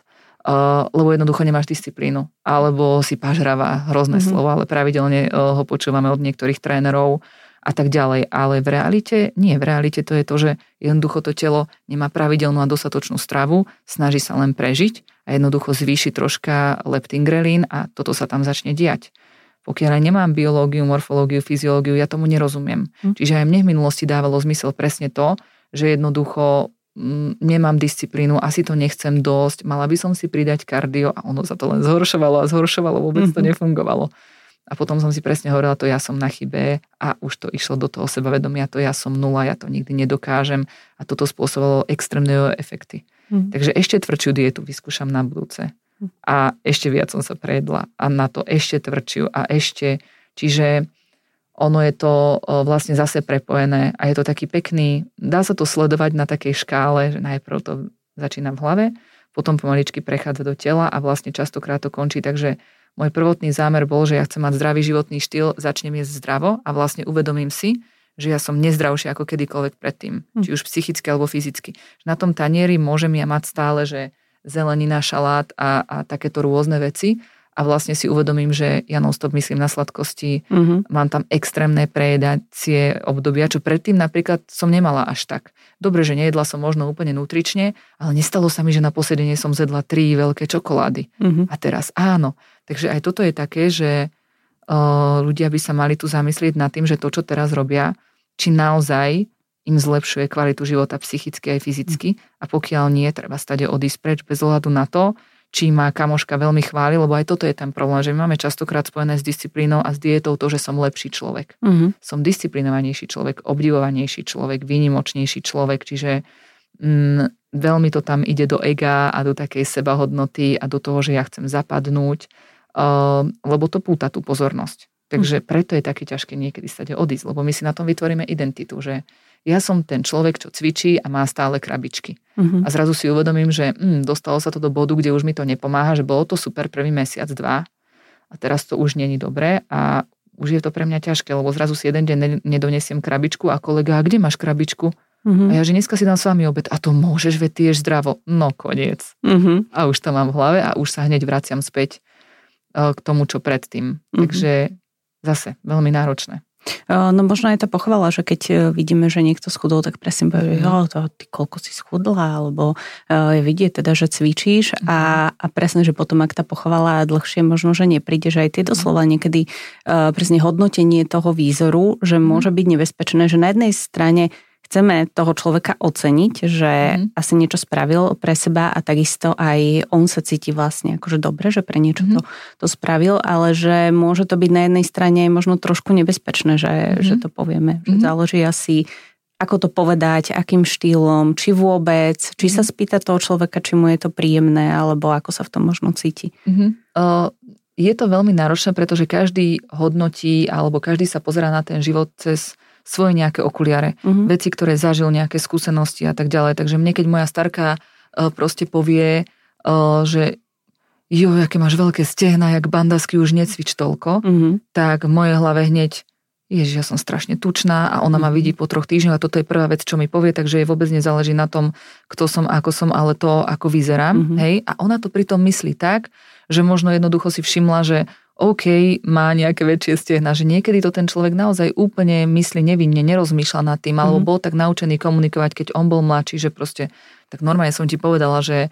lebo jednoducho nemáš disciplínu, alebo si pažravá, hrozné slovo, ale pravidelne ho počúvame od niektorých trénerov a tak ďalej. Ale v realite to je to, že jednoducho to telo nemá pravidelnú a dostatočnú stravu, snaží sa len prežiť a jednoducho zvýši troška leptingrelín a toto sa tam začne diať. Pokiaľ aj nemám biológiu, morfológiu, fyziológiu, ja tomu nerozumiem. Čiže aj mne v minulosti dávalo zmysel presne to, že jednoducho nemám disciplínu, asi to nechcem dosť, mala by som si pridať kardio a ono sa to len zhoršovalo, vôbec to nefungovalo. A potom som si presne hovorila, to ja som na chybe a už to išlo do toho sebavedomia, to ja som nula, ja to nikdy nedokážem a toto spôsobovalo extrémne efekty. Takže ešte tvrdšiu dietu vyskúšam na budúce a ešte viac som sa prejedla a na to ešte tvrdšiu a ešte, čiže ono je to vlastne zase prepojené a je to taký pekný, dá sa to sledovať na takej škále, že najprv to začína v hlave, potom pomaličky prechádza do tela a vlastne častokrát to končí, takže môj prvotný zámer bol, že ja chcem mať zdravý životný štýl, začnem jesť zdravo a vlastne uvedomím si, že ja som nezdravšia ako kedykoľvek predtým, či už psychicky alebo fyzicky. Na tom tanieri môžem ja mať stále, že zelenina, šalát a takéto rôzne veci, a vlastne si uvedomím, že ja non-stop myslím na sladkosti, mám tam extrémne prejedacie obdobia, čo predtým napríklad som nemala až tak. Dobre, že nejedla som možno úplne nutrične, ale nestalo sa mi, že na posledenie som zjedla 3 veľké čokolády. A teraz áno. Takže aj toto je také, že ľudia by sa mali tu zamyslieť nad tým, že to, čo teraz robia, či naozaj im zlepšuje kvalitu života psychicky aj fyzicky a pokiaľ nie, treba stade odísť preč bez ohľadu na to, či ma kamoška veľmi chváli, lebo aj toto je ten problém, že my máme častokrát spojené s disciplínou a s dietou to, že som lepší človek. Som disciplinovanejší človek, obdivovanejší človek, výnimočnejší človek, čiže veľmi to tam ide do ega a do takej sebahodnoty a do toho, že ja chcem zapadnúť, lebo to púta tú pozornosť. Takže preto je také ťažké niekedy stade odísť, lebo my si na tom vytvoríme identitu, že ja som ten človek, čo cvičí a má stále krabičky. A zrazu si uvedomím, že dostalo sa to do bodu, kde už mi to nepomáha, že bolo to super prvý mesiac, 2 a teraz to už není dobré a už je to pre mňa ťažké, lebo zrazu si jeden deň nedonesiem krabičku a kolega, a kde máš krabičku? A ja, že dneska si dám s vami obed a to môžeš, veď ty ješ zdravo. No koniec. A už to mám v hlave a už sa hneď vraciam späť k tomu, čo predtým. Takže zase veľmi náročné. No možno je tá pochvala, že keď vidíme, že niekto schudol, tak presne povie, ty koľko si schudla, alebo je vidieť teda, že cvičíš a presne, že potom, ak tá pochvala dlhšie, možno, že nepríde, že aj tie doslova niekedy presne hodnotenie toho výzoru, že môže byť nebezpečné, že na jednej strane chceme toho človeka oceniť, že asi niečo spravil pre seba a takisto aj on sa cíti vlastne akože dobre, že pre niečo to spravil, ale že môže to byť na jednej strane aj možno trošku nebezpečné, že to povieme. Že záleží asi, ako to povedať, akým štýlom, či vôbec, či sa spýta toho človeka, či mu je to príjemné, alebo ako sa v tom možno cíti. Je to veľmi náročné, pretože každý hodnotí, alebo každý sa pozerá na ten život cez svoje nejaké okuliare, veci, ktoré zažil, nejaké skúsenosti a tak ďalej. Takže mne, keď moja starka proste povie, že aké máš veľké stehna, jak bandasky, už necvič toľko, tak v mojej hlave hneď, Ježiš, ja som strašne tučná a ona ma vidí po 3 týždňoch a toto je prvá vec, čo mi povie, takže jej vôbec nezáleží na tom, kto som, ako som, ale to, ako vyzerám. Hej? A ona to pritom myslí tak, že možno jednoducho si všimla, že OK, má nejaké väčšie stehna, že niekedy to ten človek naozaj úplne myslí nevinne, nerozmýšľa nad tým, alebo bol tak naučený komunikovať, keď on bol mladší, že proste, tak normálne som ti povedala, že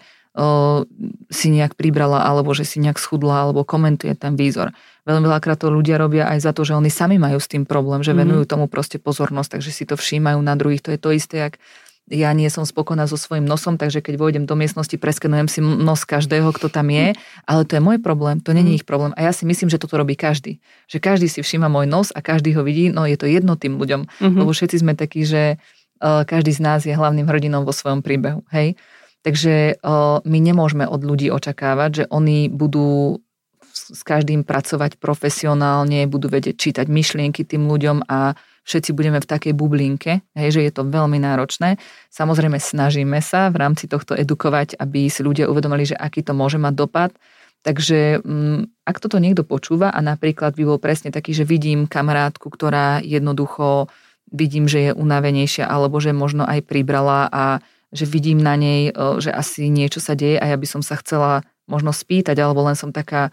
si nejak pribrala, alebo že si nejak schudla, alebo komentuje ten výzor. Veľmi veľakrát to ľudia robia aj za to, že oni sami majú s tým problém, že venujú tomu proste pozornosť, takže si to všímajú na druhých. To je to isté, jak ja nie som spokojná so svojím nosom, takže keď vojdem do miestnosti, preskenujem si nos každého, kto tam je, ale to je môj problém, to nie je ich problém. A ja si myslím, že toto robí každý. Že každý si všíma môj nos a každý ho vidí, no je to jedno tým ľuďom, lebo všetci sme takí, že každý z nás je hlavným hrdinom vo svojom príbehu, hej. Takže my nemôžeme od ľudí očakávať, že oni budú s každým pracovať profesionálne, budú vedieť čítať myšlienky tým ľuďom a všetci budeme v takej bublinke, hej, že je to veľmi náročné. Samozrejme snažíme sa v rámci tohto edukovať, aby si ľudia uvedomili, že aký to môže mať dopad. Takže ak toto niekto počúva a napríklad by bol presne taký, že vidím kamarátku, ktorá jednoducho vidím, že je unavenejšia alebo že možno aj pribrala a že vidím na nej, že asi niečo sa deje a ja by som sa chcela možno spýtať alebo len som taká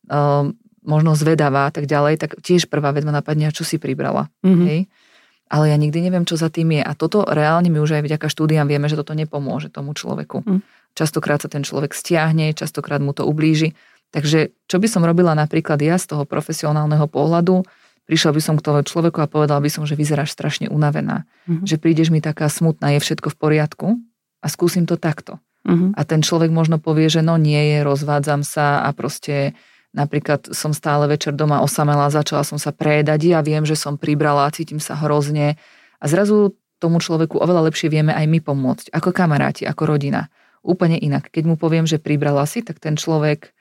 možno zvedavá a tak ďalej, tak tiež prvá vec ma napadne, čo si pribrala. Hej? Ale ja nikdy neviem, čo za tým je. A toto reálne my už aj vďaka štúdiám vieme, že toto nepomôže tomu človeku. Častokrát sa ten človek stiahne, častokrát mu to ublíži. Takže čo by som robila napríklad ja z toho profesionálneho pohľadu, prišla by som k toho človeku a povedala by som, že vyzeráš strašne unavená. Že prídeš mi taká smutná, je všetko v poriadku a skúsim to takto. A ten človek možno povie, že no nie je, rozvádzam sa a proste napríklad som stále večer doma osamelá, začala som sa prejedať, ja viem, že som pribrala, cítim sa hrozne a zrazu tomu človeku oveľa lepšie vieme aj my pomôcť, ako kamaráti, ako rodina. Úplne inak. Keď mu poviem, že pribrala si, tak ten človek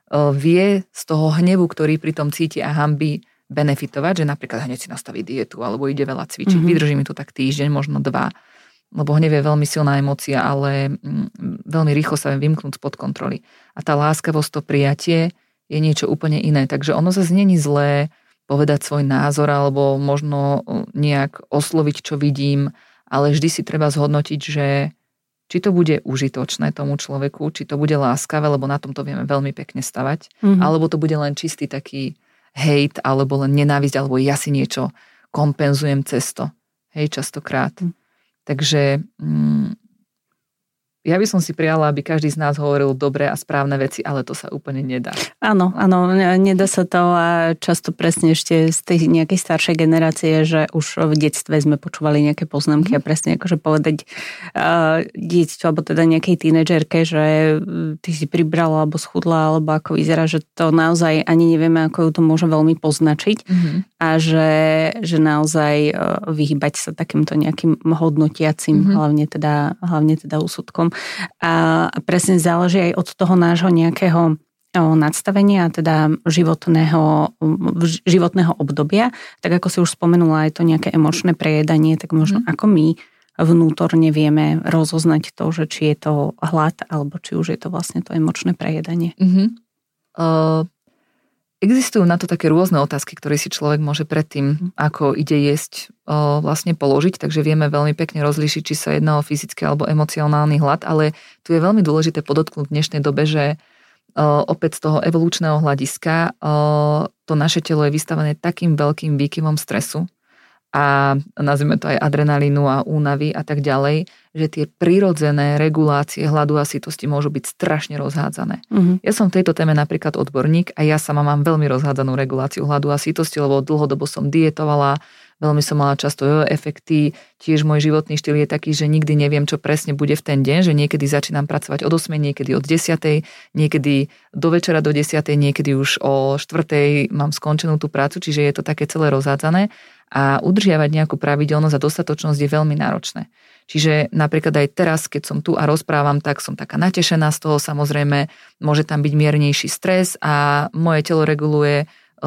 vie z toho hnevu, ktorý pri tom cíti a hanbí, benefitovať, že napríklad hneď si nastaví dietu alebo ide veľa cvičiť. Vydrží mi to tak týždeň, možno 2, lebo hnev je veľmi silná emócia, ale veľmi rýchlo sa viem vymknúť spod kontroly. A tá láskavosť, to prijatie je niečo úplne iné. Takže ono zase není zlé povedať svoj názor alebo možno nejak osloviť, čo vidím, ale vždy si treba zhodnotiť, že či to bude užitočné tomu človeku, či to bude láskavé, lebo na tom to vieme veľmi pekne stavať, alebo to bude len čistý taký hejt, alebo len nenávisť, alebo ja si niečo kompenzujem cez to. Hej, častokrát. Takže ja by som si prijala, aby každý z nás hovoril dobré a správne veci, ale to sa úplne nedá. Áno, nedá sa to a často presne ešte z tej nejakej staršej generácie, že už v detstve sme počúvali nejaké poznámky a presne akože povedať dieťaťu, alebo teda nejakej tínedžerke, že ty si pribrala alebo schudla, alebo ako vyzerá, že to naozaj ani nevieme, ako ju to môže veľmi poznačiť a že naozaj vyhýbať sa takýmto nejakým hodnotiacim, hlavne teda úsudkom. A presne záleží aj od toho nášho nejakého nadstavenia, teda životného obdobia. Tak ako si už spomenula, aj to nejaké emočné prejedanie, tak možno ako my vnútorne vieme rozoznať to, že či je to hlad, alebo či už je to vlastne to emočné prejedanie. Existujú na to také rôzne otázky, ktoré si človek môže predtým, ako ide jesť, vlastne položiť, takže vieme veľmi pekne rozlíšiť, či sa jedná o fyzický alebo emocionálny hlad, ale tu je veľmi dôležité podotknúť v dnešnej dobe, že opäť z toho evolučného hľadiska to to naše telo je vystavené takým veľkým výkyvom stresu a nazvime to aj adrenalínu a únavy a tak ďalej, že tie prirodzené regulácie hladu a sytosti môžu byť strašne rozhádzané. Ja som v tejto téme napríklad odborník a ja sama mám veľmi rozhádzanú reguláciu hladu a sytosti, lebo dlhodobo som dietovala, veľmi som mala často efekty, tiež môj životný štýl je taký, že nikdy neviem, čo presne bude v ten deň, že niekedy začínam pracovať od 8, niekedy od 10, niekedy do večera do 10, niekedy už o 4 mám skončenú tú prácu, čiže je to také celé rozhádzané a udržiavať nejakú pravidelnosť a dostatočnosť je veľmi náročné. Čiže napríklad aj teraz, keď som tu a rozprávam, tak som taká natešená z toho, samozrejme, môže tam byť miernejší stres a moje telo reguluje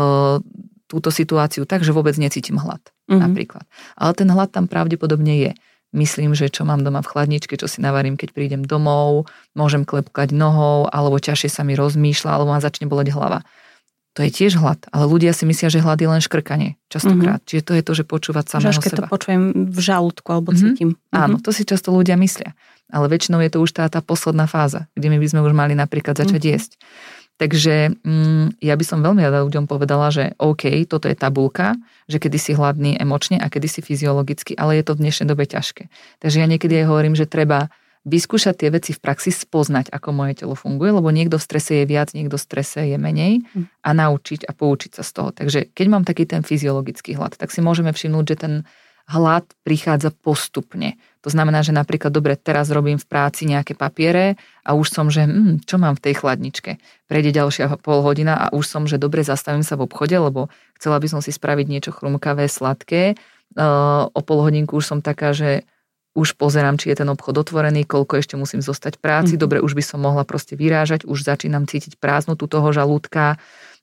túto situáciu tak, že vôbec necítim hlad. Napríklad. Ale ten hlad tam pravdepodobne je. Myslím, že čo mám doma v chladničke, čo si navarím, keď prídem domov, môžem klepkať nohou, alebo ťažšie sa mi rozmýšľa, alebo ma začne boleť hlava. To je tiež hlad, ale ľudia si myslia, že hlad je len škrkanie, častokrát. Čiže to je to, že počúvať samého seba. Keď to počujem v žalúdku alebo cítim. Áno, to si často ľudia myslia. Ale väčšinou je to už tá posledná fáza, kde my by sme už mali napríklad začať jesť. Takže ja by som veľmi rada ľuďom povedala, že OK, toto je tabuľka, že kedy si hladný emočne a kedy si fyziologicky, ale je to v dnešnej dobe ťažké. Takže ja niekedy aj hovorím, že treba vyskúšať tie veci v praxi, spoznať, ako moje telo funguje, lebo niekto v strese je viac, niekto v strese je menej a naučiť a poučiť sa z toho. Takže keď mám taký ten fyziologický hlad, tak si môžeme všimnúť, že ten hlad prichádza postupne. To znamená, že napríklad dobre, teraz robím v práci nejaké papiere a už som, že čo mám v tej chladničke? Prejde ďalšia pol hodina a už som, že dobre, zastavím sa v obchode, lebo chcela by som si spraviť niečo chrumkavé, sladké. O pol hodinku už som taká, že už pozerám, či je ten obchod otvorený, koľko ešte musím zostať v práci. Dobre, už by som mohla proste vyrážať, už začínam cítiť prázdnotu toho žalúdka,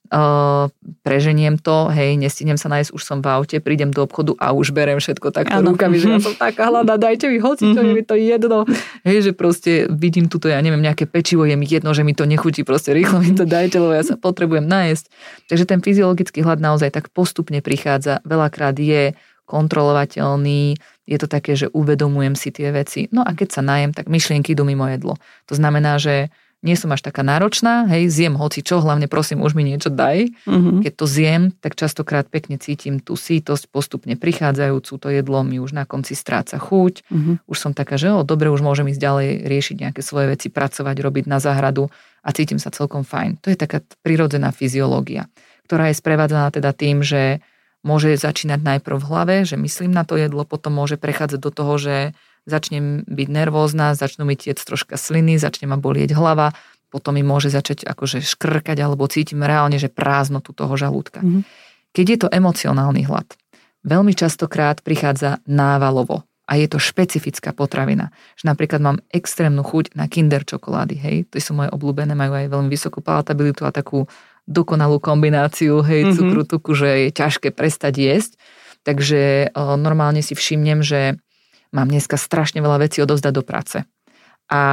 preženiem to, hej, nestihnem sa nájsť, už som v aute, prídem do obchodu a už berem všetko takto rukami, že ja som taká hladná, dajte mi hoci, čo je mi to jedno. Hej, že proste vidím tuto, ja neviem, nejaké pečivo, je mi jedno, že mi to nechutí, proste rýchlo mi to dajte, lebo ja sa potrebujem nájsť. Takže ten fyziologický hlad naozaj tak postupne prichádza, veľakrát je kontrolovateľný, je to také, že uvedomujem si tie veci. No a keď sa najem, tak myšlienky idú mimo jedlo. To znamená, že nie som až taká náročná, hej, zjem hoci čo, hlavne prosím, už mi niečo daj. Keď to zjem, tak častokrát pekne cítim tú sítosť, postupne prichádzajúcu, to jedlo mi už na konci stráca chuť. Už som taká, že dobre, už môžem ísť ďalej riešiť nejaké svoje veci, pracovať, robiť na záhradu a cítim sa celkom fajn. To je taká prirodzená fyziológia, ktorá je sprevádzaná teda tým, že môže začínať najprv v hlave, že myslím na to jedlo, potom môže prechádzať do toho, že začnem byť nervózna, začnú mi tiec troška sliny, začne ma bolieť hlava, potom mi môže začať akože škrkať alebo cítim reálne, že prázdnotu toho žalúdka. Keď je to emocionálny hlad, veľmi častokrát prichádza návalovo a je to špecifická potravina. Že napríklad mám extrémnu chuť na Kinder čokolády, hej, to sú moje obľúbené, majú aj veľmi vysokú palatabilitu a takú dokonalú kombináciu, hej, cukru, tuku, že je ťažké prestať jesť. Takže normálne si všimnem, že mám dneska strašne veľa vecí odovzdať do práce. A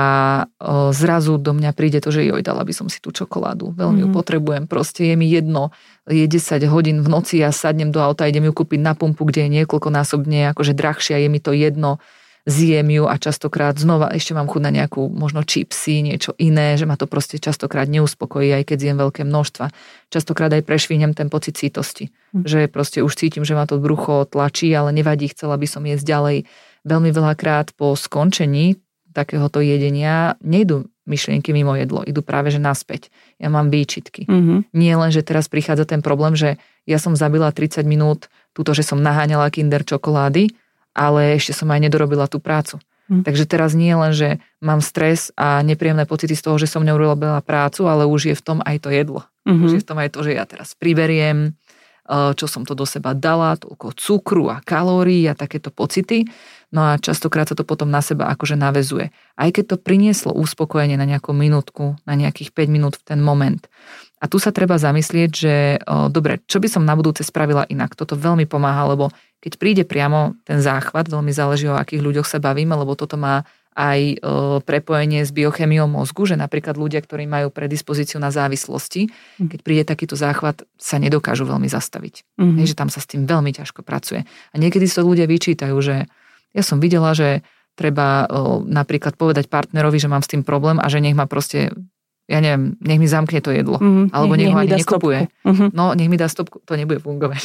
zrazu do mňa príde to, že dala by som si tú čokoládu. Veľmi ju potrebujem. Proste je mi jedno. Je 10 hodín v noci, ja sadnem do auta, idem ju kúpiť na pumpu, kde je niekoľkonásobne akože drahšia, je mi to jedno. Zjem ju a častokrát znova ešte mám chuť na nejakú možno čipsy, niečo iné, že ma to proste častokrát neuspokojí, aj keď zjem veľké množstva. Častokrát aj prešvíňam ten pocit sítosti. Že proste už cítim, že ma to brucho tlačí, ale nevadí, chcela by som jesť ďalej. Veľmi veľakrát po skončení takéhoto jedenia nejdú myšlienky mimo jedlo, idú práve že naspäť. Ja mám výčitky. Nie len, že teraz prichádza ten problém, že ja som zabila 30 minút túto, že som naháňala Kinder čokolády, ale ešte som aj nedorobila tú prácu. Takže teraz nie len, že mám stres a nepríjemné pocity z toho, že som neurobila prácu, ale už je v tom aj to jedlo. Už je v tom aj to, že ja teraz priberiem, čo som to do seba dala, toľko cukru a kalórií a takéto pocity. No a častokrát sa to potom na seba akože naväzuje. Aj keď to prinieslo uspokojenie na nejakú minútku, na nejakých 5 minút v ten moment. A tu sa treba zamyslieť, že dobre, čo by som na budúce spravila inak? Toto veľmi pomáha, lebo keď príde priamo ten záchvat, veľmi záleží, o akých ľuďoch sa bavíme, lebo toto má aj prepojenie s biochemiou mozgu, že napríklad ľudia, ktorí majú predispozíciu na závislosti, keď príde takýto záchvat, sa nedokážu veľmi zastaviť. Hej, že tam sa s tým veľmi ťažko pracuje. A niekedy sa ľudia vyčítajú, že ja som videla, že treba napríklad povedať partnerovi, že mám s tým problém a že nech ma proste ja neviem, nech mi zamkne to jedlo. Alebo nech ho ani nekupuje. No, nech mi dá stopku. To nebude fungovať.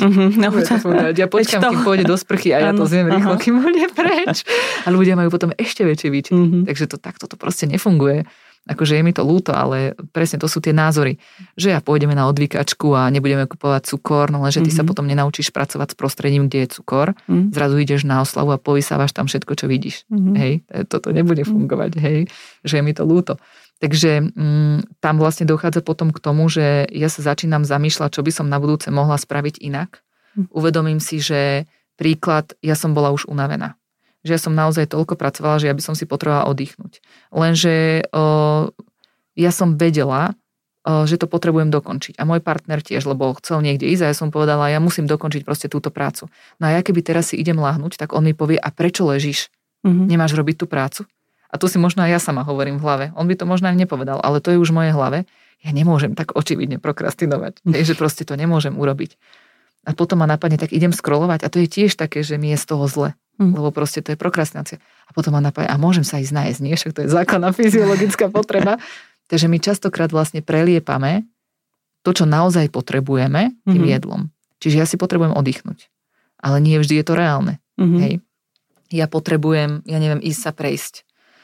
Ja počkám, kým pôjde do sprchy a ja to zjem rýchlo, kým bude preč. A ľudia majú potom ešte väčšie výčitky. Takže takto to proste nefunguje. Akože je mi to ľúto, ale presne to sú tie názory, že ja pôjdeme na odvykačku a nebudeme kupovať cukor, no lenže ty sa potom nenaučíš pracovať s prostredím, kde je cukor, zrazu ideš na oslavu a povysávaš tam všetko, čo vidíš. Hej, toto nebude fungovať, hej, že je mi to ľúto. Takže tam vlastne dochádza potom k tomu, že ja sa začínam zamýšľať, čo by som na budúce mohla spraviť inak. Uvedomím si, že príklad, ja som bola už unavená. Že ja som naozaj toľko pracovala, že ja by som si potrebovala oddychnúť. Lenže ja som vedela, že to potrebujem dokončiť. A môj partner tiež, lebo chcel niekde ísť a ja som povedala, ja musím dokončiť proste túto prácu. No a ja keby teraz si idem láhnuť, tak on mi povie, a prečo ležíš? Nemáš robiť tú prácu? A tu si možno aj ja sama hovorím v hlave. On by to možno aj nepovedal, ale to je už v mojej hlave. Ja nemôžem tak očividne prokrastinovať. Že proste to nemôžem urobiť. A potom ma napadne, tak idem scrollovať a to je tiež také, že mi je z toho zle. Lebo proste to je prokrastinácia. A potom ma napadne, a môžem sa ísť nájsť, nie? Však to je základná fyziologická potreba. Takže my častokrát vlastne preliepame to, čo naozaj potrebujeme tým jedlom. Čiže ja si potrebujem oddychnúť. Ale nie vždy je to reálne. Hej. Ja potrebujem, ísť sa prejsť.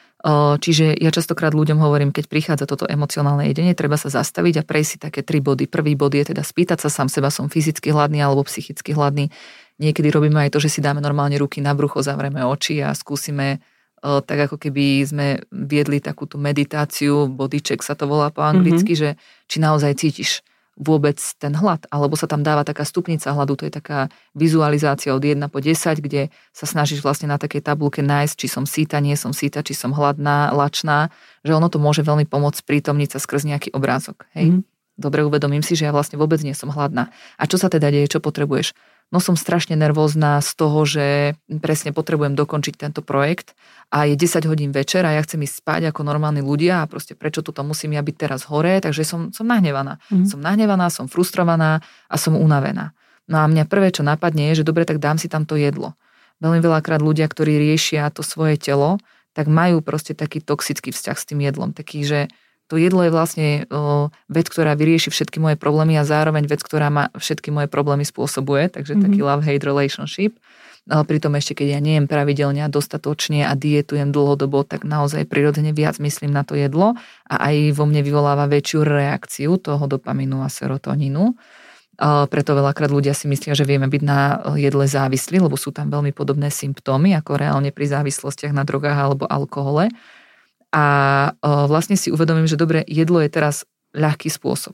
Čiže ja častokrát ľuďom hovorím, keď prichádza toto emocionálne jedenie, treba sa zastaviť a prejsť si také 3 body. Prvý bod je teda spýtať sa sám seba, som fyzicky hladný alebo psychicky hladný. Niekedy robíme aj to, že si dáme normálne ruky na brucho, zavrieme oči a skúsime, tak ako keby sme viedli takúto meditáciu, body check sa to volá po anglicky, že či naozaj cítiš vôbec ten hlad, alebo sa tam dáva taká stupnica hladu, to je taká vizualizácia od 1 po 10, kde sa snažíš vlastne na takej tabuľke nájsť, či som síta, nie som síta, či som hladná, lačná, že ono to môže veľmi pomôcť prítomniť sa skrz nejaký obrázok. Hej? Dobre, uvedomím si, že ja vlastne vôbec nie som hladná. A čo sa teda deje, čo potrebuješ? No som strašne nervózna z toho, že presne potrebujem dokončiť tento projekt a je 10 hodín večer a ja chcem ísť spať ako normálni ľudia a proste prečo tuto musím ja byť teraz hore, takže som nahnevaná. Som nahnevaná, som frustrovaná a som unavená. No a mňa prvé, čo napadne, je, že dobre, tak dám si tam to jedlo. Veľmi veľakrát ľudia, ktorí riešia to svoje telo, tak majú proste taký toxický vzťah s tým jedlom. Taký, že to jedlo je vlastne vec, ktorá vyrieši všetky moje problémy a zároveň vec, ktorá ma všetky moje problémy spôsobuje, takže taký love-hate relationship. Ale pritom ešte, keď ja nejem pravidelne a dostatočne a dietujem dlhodobo, tak naozaj prirodzene viac myslím na to jedlo a aj vo mne vyvoláva väčšiu reakciu toho dopamínu a serotonínu. Preto veľakrát ľudia si myslia, že vieme byť na jedle závislí, lebo sú tam veľmi podobné symptómy, ako reálne pri závislostiach na drogách alebo alkohole. A vlastne si uvedomím, že dobre, jedlo je teraz ľahký spôsob.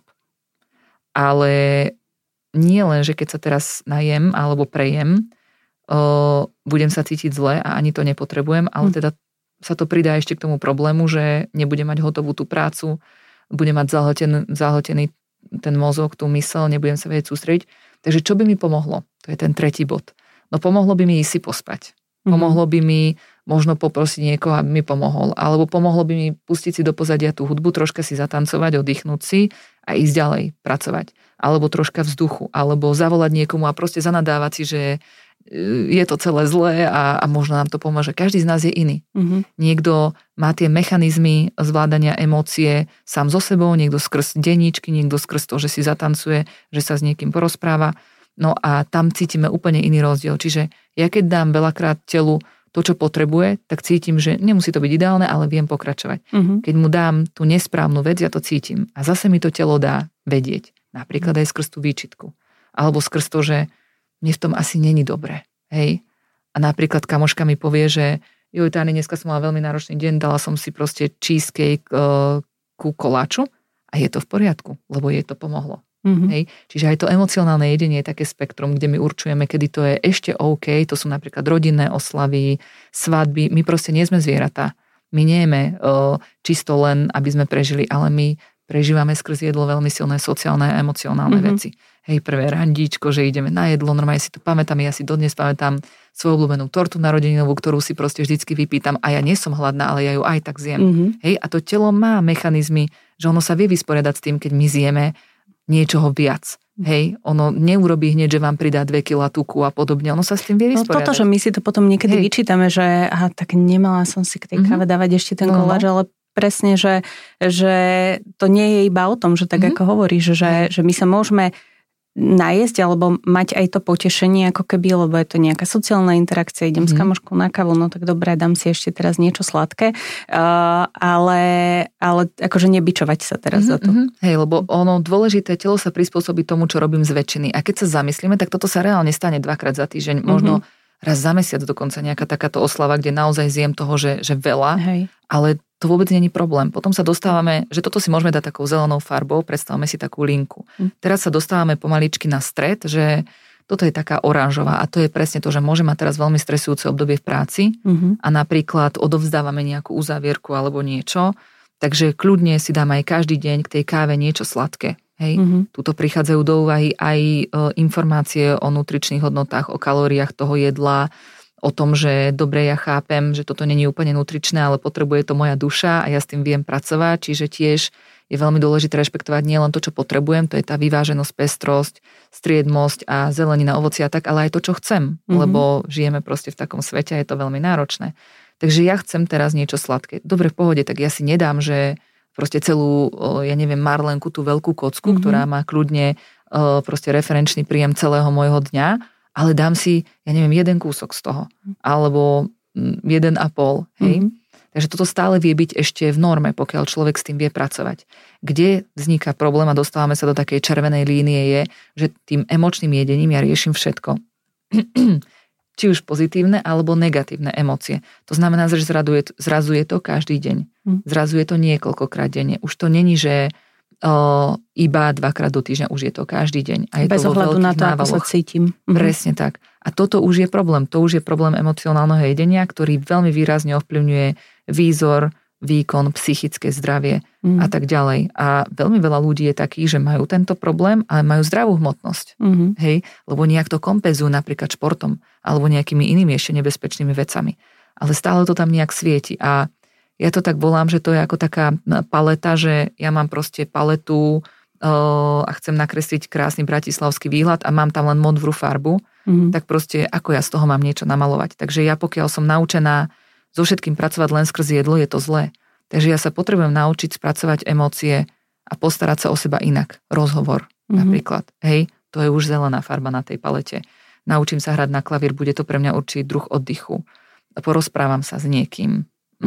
Ale nie len, že keď sa teraz najem alebo prejem, budem sa cítiť zle a ani to nepotrebujem, ale teda sa to pridá ešte k tomu problému, že nebudem mať hotovú tú prácu, budem mať zahltený ten mozog, tú myseľ, nebudem sa vedieť sústrediť. Takže čo by mi pomohlo? To je ten 3. bod. No pomohlo by mi ísť si pospať. Pomohlo by mi možno poprosiť niekoho, aby mi pomohol. Alebo pomohlo by mi pustiť si do pozadia tú hudbu, troška si zatancovať, oddychnúť si a ísť ďalej pracovať. Alebo troška vzduchu. Alebo zavolať niekomu a proste zanadávať si, že je to celé zlé a možno nám to pomôže. Každý z nás je iný. Niekto má tie mechanizmy zvládania emócie sám so sebou, niekto skrz denníčky, niekto skrz to, že si zatancuje, že sa s niekým porozpráva. No a tam cítime úplne iný rozdiel. Čiže ja keď dám veľakrát telu to, čo potrebuje, tak cítim, že nemusí to byť ideálne, ale viem pokračovať. Keď mu dám tú nesprávnu vec, ja to cítim. A zase mi to telo dá vedieť. Napríklad aj skrz tú výčitku. Alebo skrz to, že mne v tom asi není dobre. Hej? A napríklad kamoška mi povie, že Táni, dneska som mala veľmi náročný deň, dala som si proste cheesecake ku koláču a je to v poriadku, lebo jej to pomohlo. Hej. Čiže aj to emocionálne jedenie je také spektrum, kde my určujeme, kedy to je ešte OK, to sú napríklad rodinné oslavy, svadby, my proste nie sme zvieratá. My nejeme čisto len, aby sme prežili, ale my prežívame skrz jedlo veľmi silné sociálne a emocionálne veci. Hej, prvé randíčko, že ideme na jedlo, normálne si to pamätám, ja si dodnes pamätám svoju obľúbenú tortu narodeninovú, ktorú si proste vždycky vypýtam a ja nie som hladná, ale ja ju aj tak zjem. Hej, a to telo má mechanizmy, že ono sa vie vysporiadať s tým, keď my zjeme niečoho viac. Hej, ono neurobí hneď, že vám pridá 2 kg tuku a podobne, ono sa s tým vie vysporiadať. No toto, že my si to potom niekedy vyčítame, že aha, tak nemala som si k tej káve dávať ešte ten koláč, ale presne, že to nie je iba o tom, že tak ako hovoríš, že my sa môžeme najesť alebo mať aj to potešenie ako keby, lebo je to nejaká sociálna interakcia, idem s kamoškou na kávu, no tak dobre, dám si ešte teraz niečo sladké, ale akože nebičovať sa teraz za to. Hej, lebo ono dôležité, telo sa prispôsobí tomu, čo robím z väčšiny. A keď sa zamyslíme, tak toto sa reálne stane 2-krát za týždeň, možno raz za mesiac dokonca nejaká takáto oslava, kde naozaj zjem toho, že veľa, ale to vôbec nie je problém. Potom sa dostávame, že toto si môžeme dať takou zelenou farbou, predstavme si takú linku. Teraz sa dostávame pomaličky na stred, že toto je taká oranžová a to je presne to, že môže mať teraz veľmi stresujúce obdobie v práci a napríklad odovzdávame nejakú uzávierku alebo niečo, takže kľudne si dám aj každý deň k tej káve niečo sladké. Hej, tuto prichádzajú do úvahy aj informácie o nutričných hodnotách, o kalóriách toho jedla, o tom, že dobre, ja chápem, že toto nie je úplne nutričné, ale potrebuje to moja duša a ja s tým viem pracovať, čiže tiež je veľmi dôležité rešpektovať nielen to, čo potrebujem, to je tá vyváženosť, pestrosť, striedmosť a zelenina, ovocie a tak, ale aj to, čo chcem, lebo žijeme proste v takom svete a je to veľmi náročné. Takže ja chcem teraz niečo sladké. Dobre, v pohode, tak ja si nedám, že proste celú, ja neviem, marlenku, tú veľkú kocku, ktorá má kľudne proste referenčný príjem celého môjho dňa, ale dám si, ja neviem, jeden kúsok z toho, alebo 1,5, hej. Takže toto stále vie byť ešte v norme, pokiaľ človek s tým vie pracovať. Kde vzniká problém a dostávame sa do takej červenej línie je, že tým emočným jedením ja riešim všetko. Či už pozitívne, alebo negatívne emócie. To znamená, že zrazu je to každý deň. Zrazu je to niekoľkokrát denne. Už to není, že iba 2-krát do týždňa, už je to každý deň. A je bez to ohľadu na to, ako sa cítim. Presne tak. A toto už je problém. To už je problém emocionálneho jedenia, ktorý veľmi výrazne ovplyvňuje výzor, výkon, psychické zdravie a tak ďalej. A veľmi veľa ľudí je takých, že majú tento problém, ale majú zdravú hmotnosť. Hej? Lebo nejak to kompenzujú napríklad športom alebo nejakými inými ešte nebezpečnými vecami. Ale stále to tam nejak svieti. A ja to tak volám, že to je ako taká paleta, že ja mám proste paletu a chcem nakresliť krásny bratislavský výhľad a mám tam len modrú farbu, tak proste ako ja z toho mám niečo namalovať. Takže ja pokiaľ som naučená so všetkým pracovať len skrz jedlo, je to zlé. Takže ja sa potrebujem naučiť spracovať emócie a postarať sa o seba inak. Rozhovor napríklad. Hej, to je už zelená farba na tej palete. Naučím sa hrať na klavír, bude to pre mňa určitý druh oddychu. Porozprávam sa s niekým.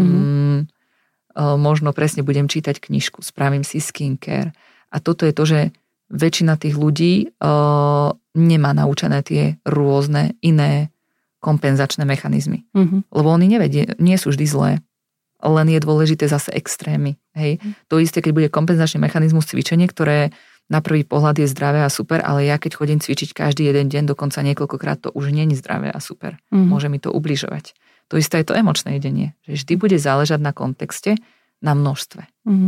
Možno presne budem čítať knižku, spravím si skincare. A toto je to, že väčšina tých ľudí nemá naučené tie rôzne iné kompenzačné mechanizmy. Lebo oni nie sú vždy zlé. Len je dôležité zase extrémy. Hej? To isté, keď bude kompenzačný mechanizmus cvičenie, ktoré na prvý pohľad je zdravé a super, ale ja keď chodím cvičiť každý jeden deň, dokonca niekoľkokrát, to už nie je zdravé a super. Môže mi to ubližovať. To isté je to emočné jedenie, že vždy bude záležať na kontexte, na množstve.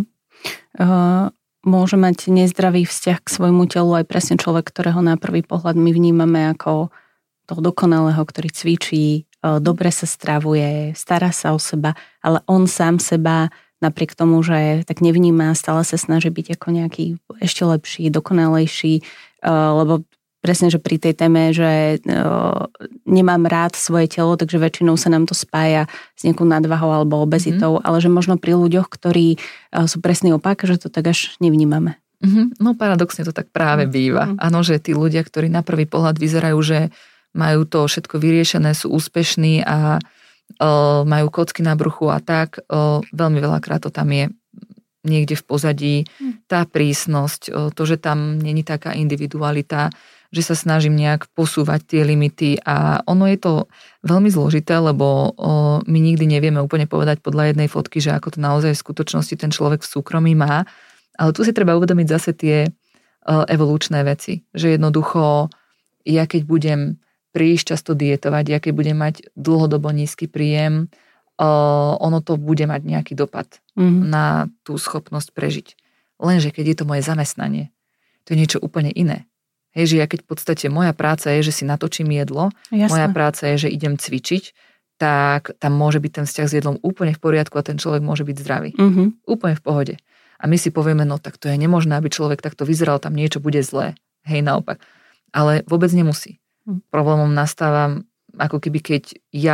Môže mať nezdravý vzťah k svojmu telu aj presne človek, ktorého na prvý pohľad my vnímame ako toho dokonalého, ktorý cvičí, dobre sa stravuje, stará sa o seba, ale on sám seba napriek tomu, že tak nevníma, stále sa snaží byť ako nejaký ešte lepší, dokonalejší, lebo presne, že pri tej téme, že nemám rád svoje telo, takže väčšinou sa nám to spája s nejakou nadvahou alebo obezitou, ale že možno pri ľuďoch, ktorí sú presný opak, že to tak až nevnímame. No paradoxne to tak práve býva. Áno, že tí ľudia, ktorí na prvý pohľad vyzerajú, že majú to všetko vyriešené, sú úspešní a majú kocky na bruchu a tak, veľmi veľakrát to tam je niekde v pozadí, tá prísnosť, to, že tam není taká individualita, že sa snažím nejak posúvať tie limity a ono je to veľmi zložité, lebo my nikdy nevieme úplne povedať podľa jednej fotky, že ako to naozaj v skutočnosti ten človek v súkromí má, ale tu si treba uvedomiť zase tie evolučné veci, že jednoducho ja keď budem príliš často dietovať, ja keď budem mať dlhodobo nízky príjem, ono to bude mať nejaký dopad na tú schopnosť prežiť. Lenže keď je to moje zamestnanie, to je niečo úplne iné. Hej, že ja keď v podstate moja práca je, že si natočím jedlo, moja práca je, že idem cvičiť, tak tam môže byť ten vzťah s jedlom úplne v poriadku a ten človek môže byť zdravý. Úplne v pohode. A my si povieme, no tak to je nemožné, aby človek takto vyzeral, tam niečo bude zlé. Hej, naopak. Ale vôbec nemusí. Problémom nastáva, ako keby keď ja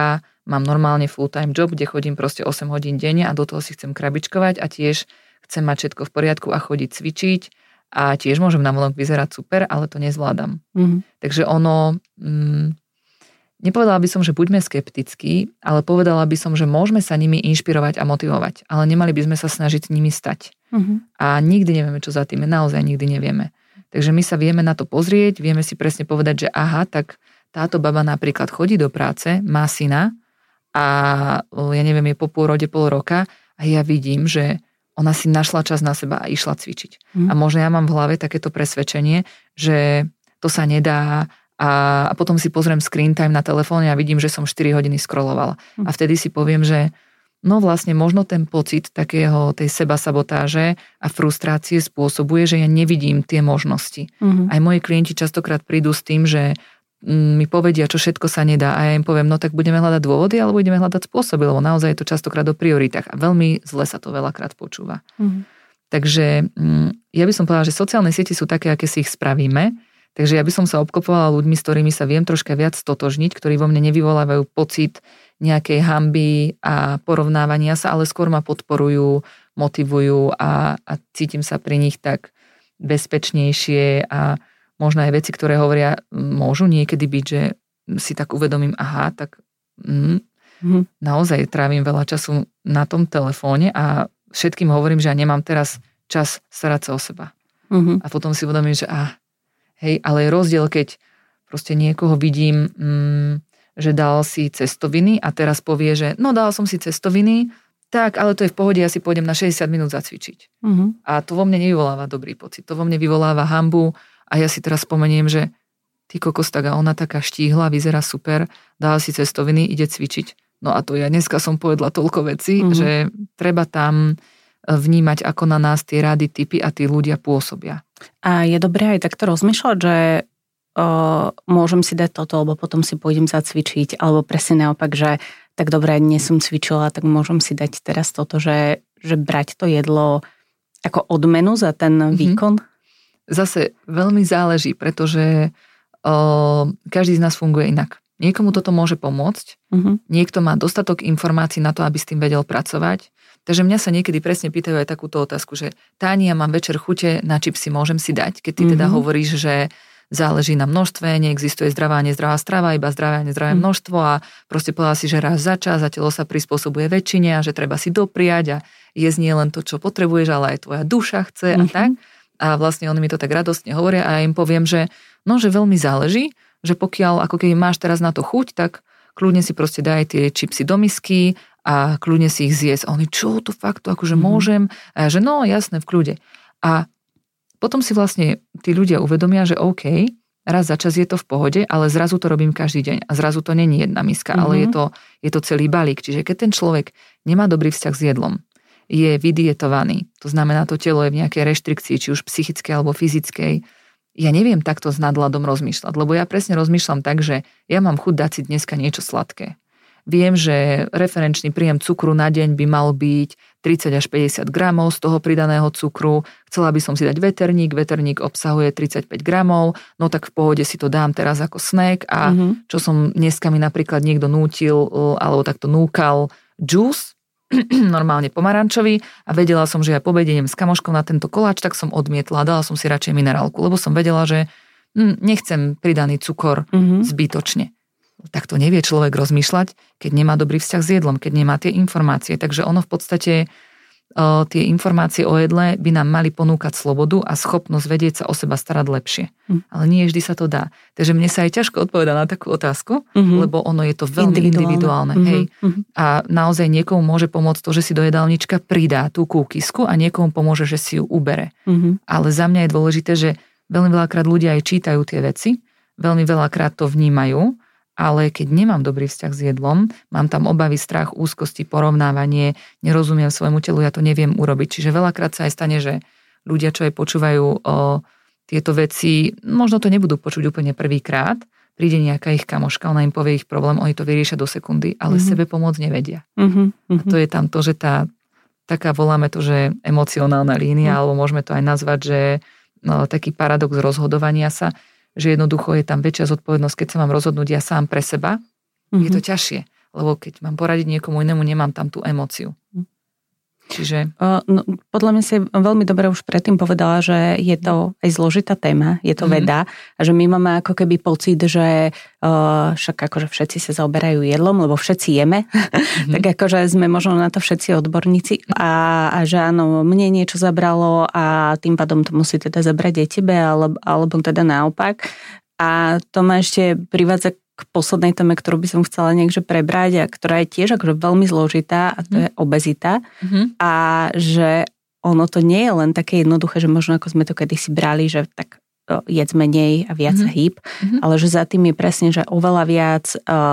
mám normálne full-time job, kde chodím proste 8 hodín denne a do toho si chcem krabičkovať a tiež chcem mať všetko v poriadku a chodiť cvičiť a tiež môžem navonok vyzerať super, ale to nezvládam. Takže ono, nepovedala by som, že buďme skeptickí, ale povedala by som, že môžeme sa nimi inšpirovať a motivovať, ale nemali by sme sa snažiť s nimi stať. A nikdy nevieme, čo za tým je, naozaj nikdy nevieme. Takže my sa vieme na to pozrieť, vieme si presne povedať, že aha, tak táto baba napríklad chodí do práce, má syna a ja neviem, je po pôrode pol roka a ja vidím, že ona si našla čas na seba a išla cvičiť. A možno ja mám v hlave takéto presvedčenie, že to sa nedá a potom si pozriem screen time na telefóne a vidím, že som 4 hodiny scrollovala. A vtedy si poviem, že no vlastne možno ten pocit tej sebasabotáže a frustrácie spôsobuje, že ja nevidím tie možnosti. Aj moji klienti častokrát prídu s tým, že mi povedia, čo všetko sa nedá a ja im poviem, no tak budeme hľadať dôvody alebo budeme hľadať spôsoby, lebo naozaj je to častokrát o prioritách a veľmi zle sa to veľakrát počúva. Takže ja by som povedala, že sociálne siete sú také, aké si ich spravíme, takže ja by som sa obklopovala ľuďmi, s ktorými sa viem troška viac stotožniť, ktorí vo mne nevyvolávajú pocit nejakej hanby a porovnávania sa, ale skôr ma podporujú, motivujú a cítim sa pri nich tak bezpečnejšie a možno aj veci, ktoré hovoria, môžu niekedy byť, že si tak uvedomím, aha, tak naozaj trávim veľa času na tom telefóne a všetkým hovorím, že ja nemám teraz čas starať sa o seba. A potom si uvedomím, že hej, ale je rozdiel, keď proste niekoho vidím, že dal si cestoviny a teraz povie, že no dal som si cestoviny, tak, ale to je v pohode, ja si pôjdem na 60 minút zacvičiť. A to vo mne nevyvoláva dobrý pocit, to vo mne vyvoláva hanbu. A ja si teraz spomeniem, že ty kokos, tak a ona taká štíhla, vyzerá super, dala si cestoviny, ide cvičiť. No a to ja dneska som povedla toľko vecí, že treba tam vnímať, ako na nás tie rady, tipy a tí ľudia pôsobia. A je dobré aj takto rozmýšľať, že môžem si dať toto, alebo potom si pôjdem zacvičiť, alebo presne naopak, že tak dobre, dnes som cvičila, tak môžem si dať teraz toto, že brať to jedlo ako odmenu za ten výkon? Zase veľmi záleží, pretože každý z nás funguje inak. Niekomu toto môže pomôcť, niekto má dostatok informácií na to, aby s tým vedel pracovať. Takže mňa sa niekedy presne pýtajú aj takúto otázku, že Táni, ja mám večer chute na čipsy, môžem si dať? Keď ty teda hovoríš, že záleží na množstve, neexistuje zdravá a nezdravá strava, iba zdravé a nezdravé množstvo a proste povedala si, že raz za čas a telo sa prispôsobuje väčšine a že treba si dopriať a jesť nie len to, čo potrebuješ, ale aj tvoja duša chce a tak. A vlastne oni mi to tak radostne hovoria a ja im poviem, že no, že veľmi záleží, že pokiaľ ako keď máš teraz na to chuť, tak kľudne si proste daj tie čipsy do misky a kľudne si ich zjesť. A oni, čo to fakt, akože môžem? A ja, že no, jasné, v kľude. A potom si vlastne tí ľudia uvedomia, že OK, raz za čas je to v pohode, ale zrazu to robím každý deň. A zrazu to není jedna miska, ale je to celý balík. Čiže keď ten človek nemá dobrý vzťah s jedlom, je vydietovaný, to znamená, to telo je v nejakej reštrikcii, či už psychickej alebo fyzickej, ja neviem takto s nadhľadom rozmýšľať, lebo ja presne rozmýšľam tak, že ja mám chuť dať si dneska niečo sladké. Viem, že referenčný príjem cukru na deň by mal byť 30 až 50 gramov z toho pridaného cukru. Chcela by som si dať veterník obsahuje 35 gramov, no tak v pohode si to dám teraz ako snack a čo som dneska mi napríklad niekto nútil alebo takto núkal juice, normálne pomarančový a vedela som, že ja po obede idem s kamoškou na tento koláč, tak som odmietla a dala som si radšej minerálku, lebo som vedela, že nechcem pridaný cukor zbytočne. Tak to nevie človek rozmýšľať, keď nemá dobrý vzťah s jedlom, keď nemá tie informácie. Takže ono v podstate tie informácie o jedle by nám mali ponúkať slobodu a schopnosť vedieť sa o seba starať lepšie. Ale nie vždy sa to dá. Takže mne sa aj ťažko odpovedá na takú otázku, lebo ono je to veľmi individuálne. Hej. A naozaj niekomu môže pomôcť to, že si do jedálnička pridá tú kúkisku a niekomu pomôže, že si ju ubere. Ale za mňa je dôležité, že veľmi veľakrát ľudia aj čítajú tie veci, veľmi veľakrát to vnímajú, ale keď nemám dobrý vzťah s jedlom, mám tam obavy, strach, úzkosti, porovnávanie, nerozumiem svojmu telu, ja to neviem urobiť. Čiže veľakrát sa aj stane, že ľudia, čo aj počúvajú tieto veci, možno to nebudú počuť úplne prvýkrát, príde nejaká ich kamoška, ona im povie ich problém, oni to vyriešia do sekundy, ale sebe pomôcť nevedia. A to je tam to, že taká voláme to, že emocionálna línia, alebo môžeme to aj nazvať, že taký paradox rozhodovania sa, že jednoducho je tam väčšia zodpovednosť, keď sa mám rozhodnúť ja sám pre seba, je to ťažšie. Lebo keď mám poradiť niekomu inému, nemám tam tú emóciu. Čiže... Podľa mňa si veľmi dobre už predtým povedala, že je to aj zložitá téma, je to veda a že my máme ako keby pocit, že však akože všetci sa zaoberajú jedlom, lebo všetci jeme, tak akože sme možno na to všetci odborníci a že áno, mne niečo zabralo a tým pádom to musí teda zabrať aj tebe, alebo teda naopak. A to ma ešte privádza k poslednej téme, ktorú by som chcela niekde prebrať a ktorá je tiež akože veľmi zložitá a to je obezita. A že ono to nie je len také jednoduché, že možno ako sme to kedysi brali, že tak jedz menej a viac hýb, ale že za tým je presne, že oveľa viac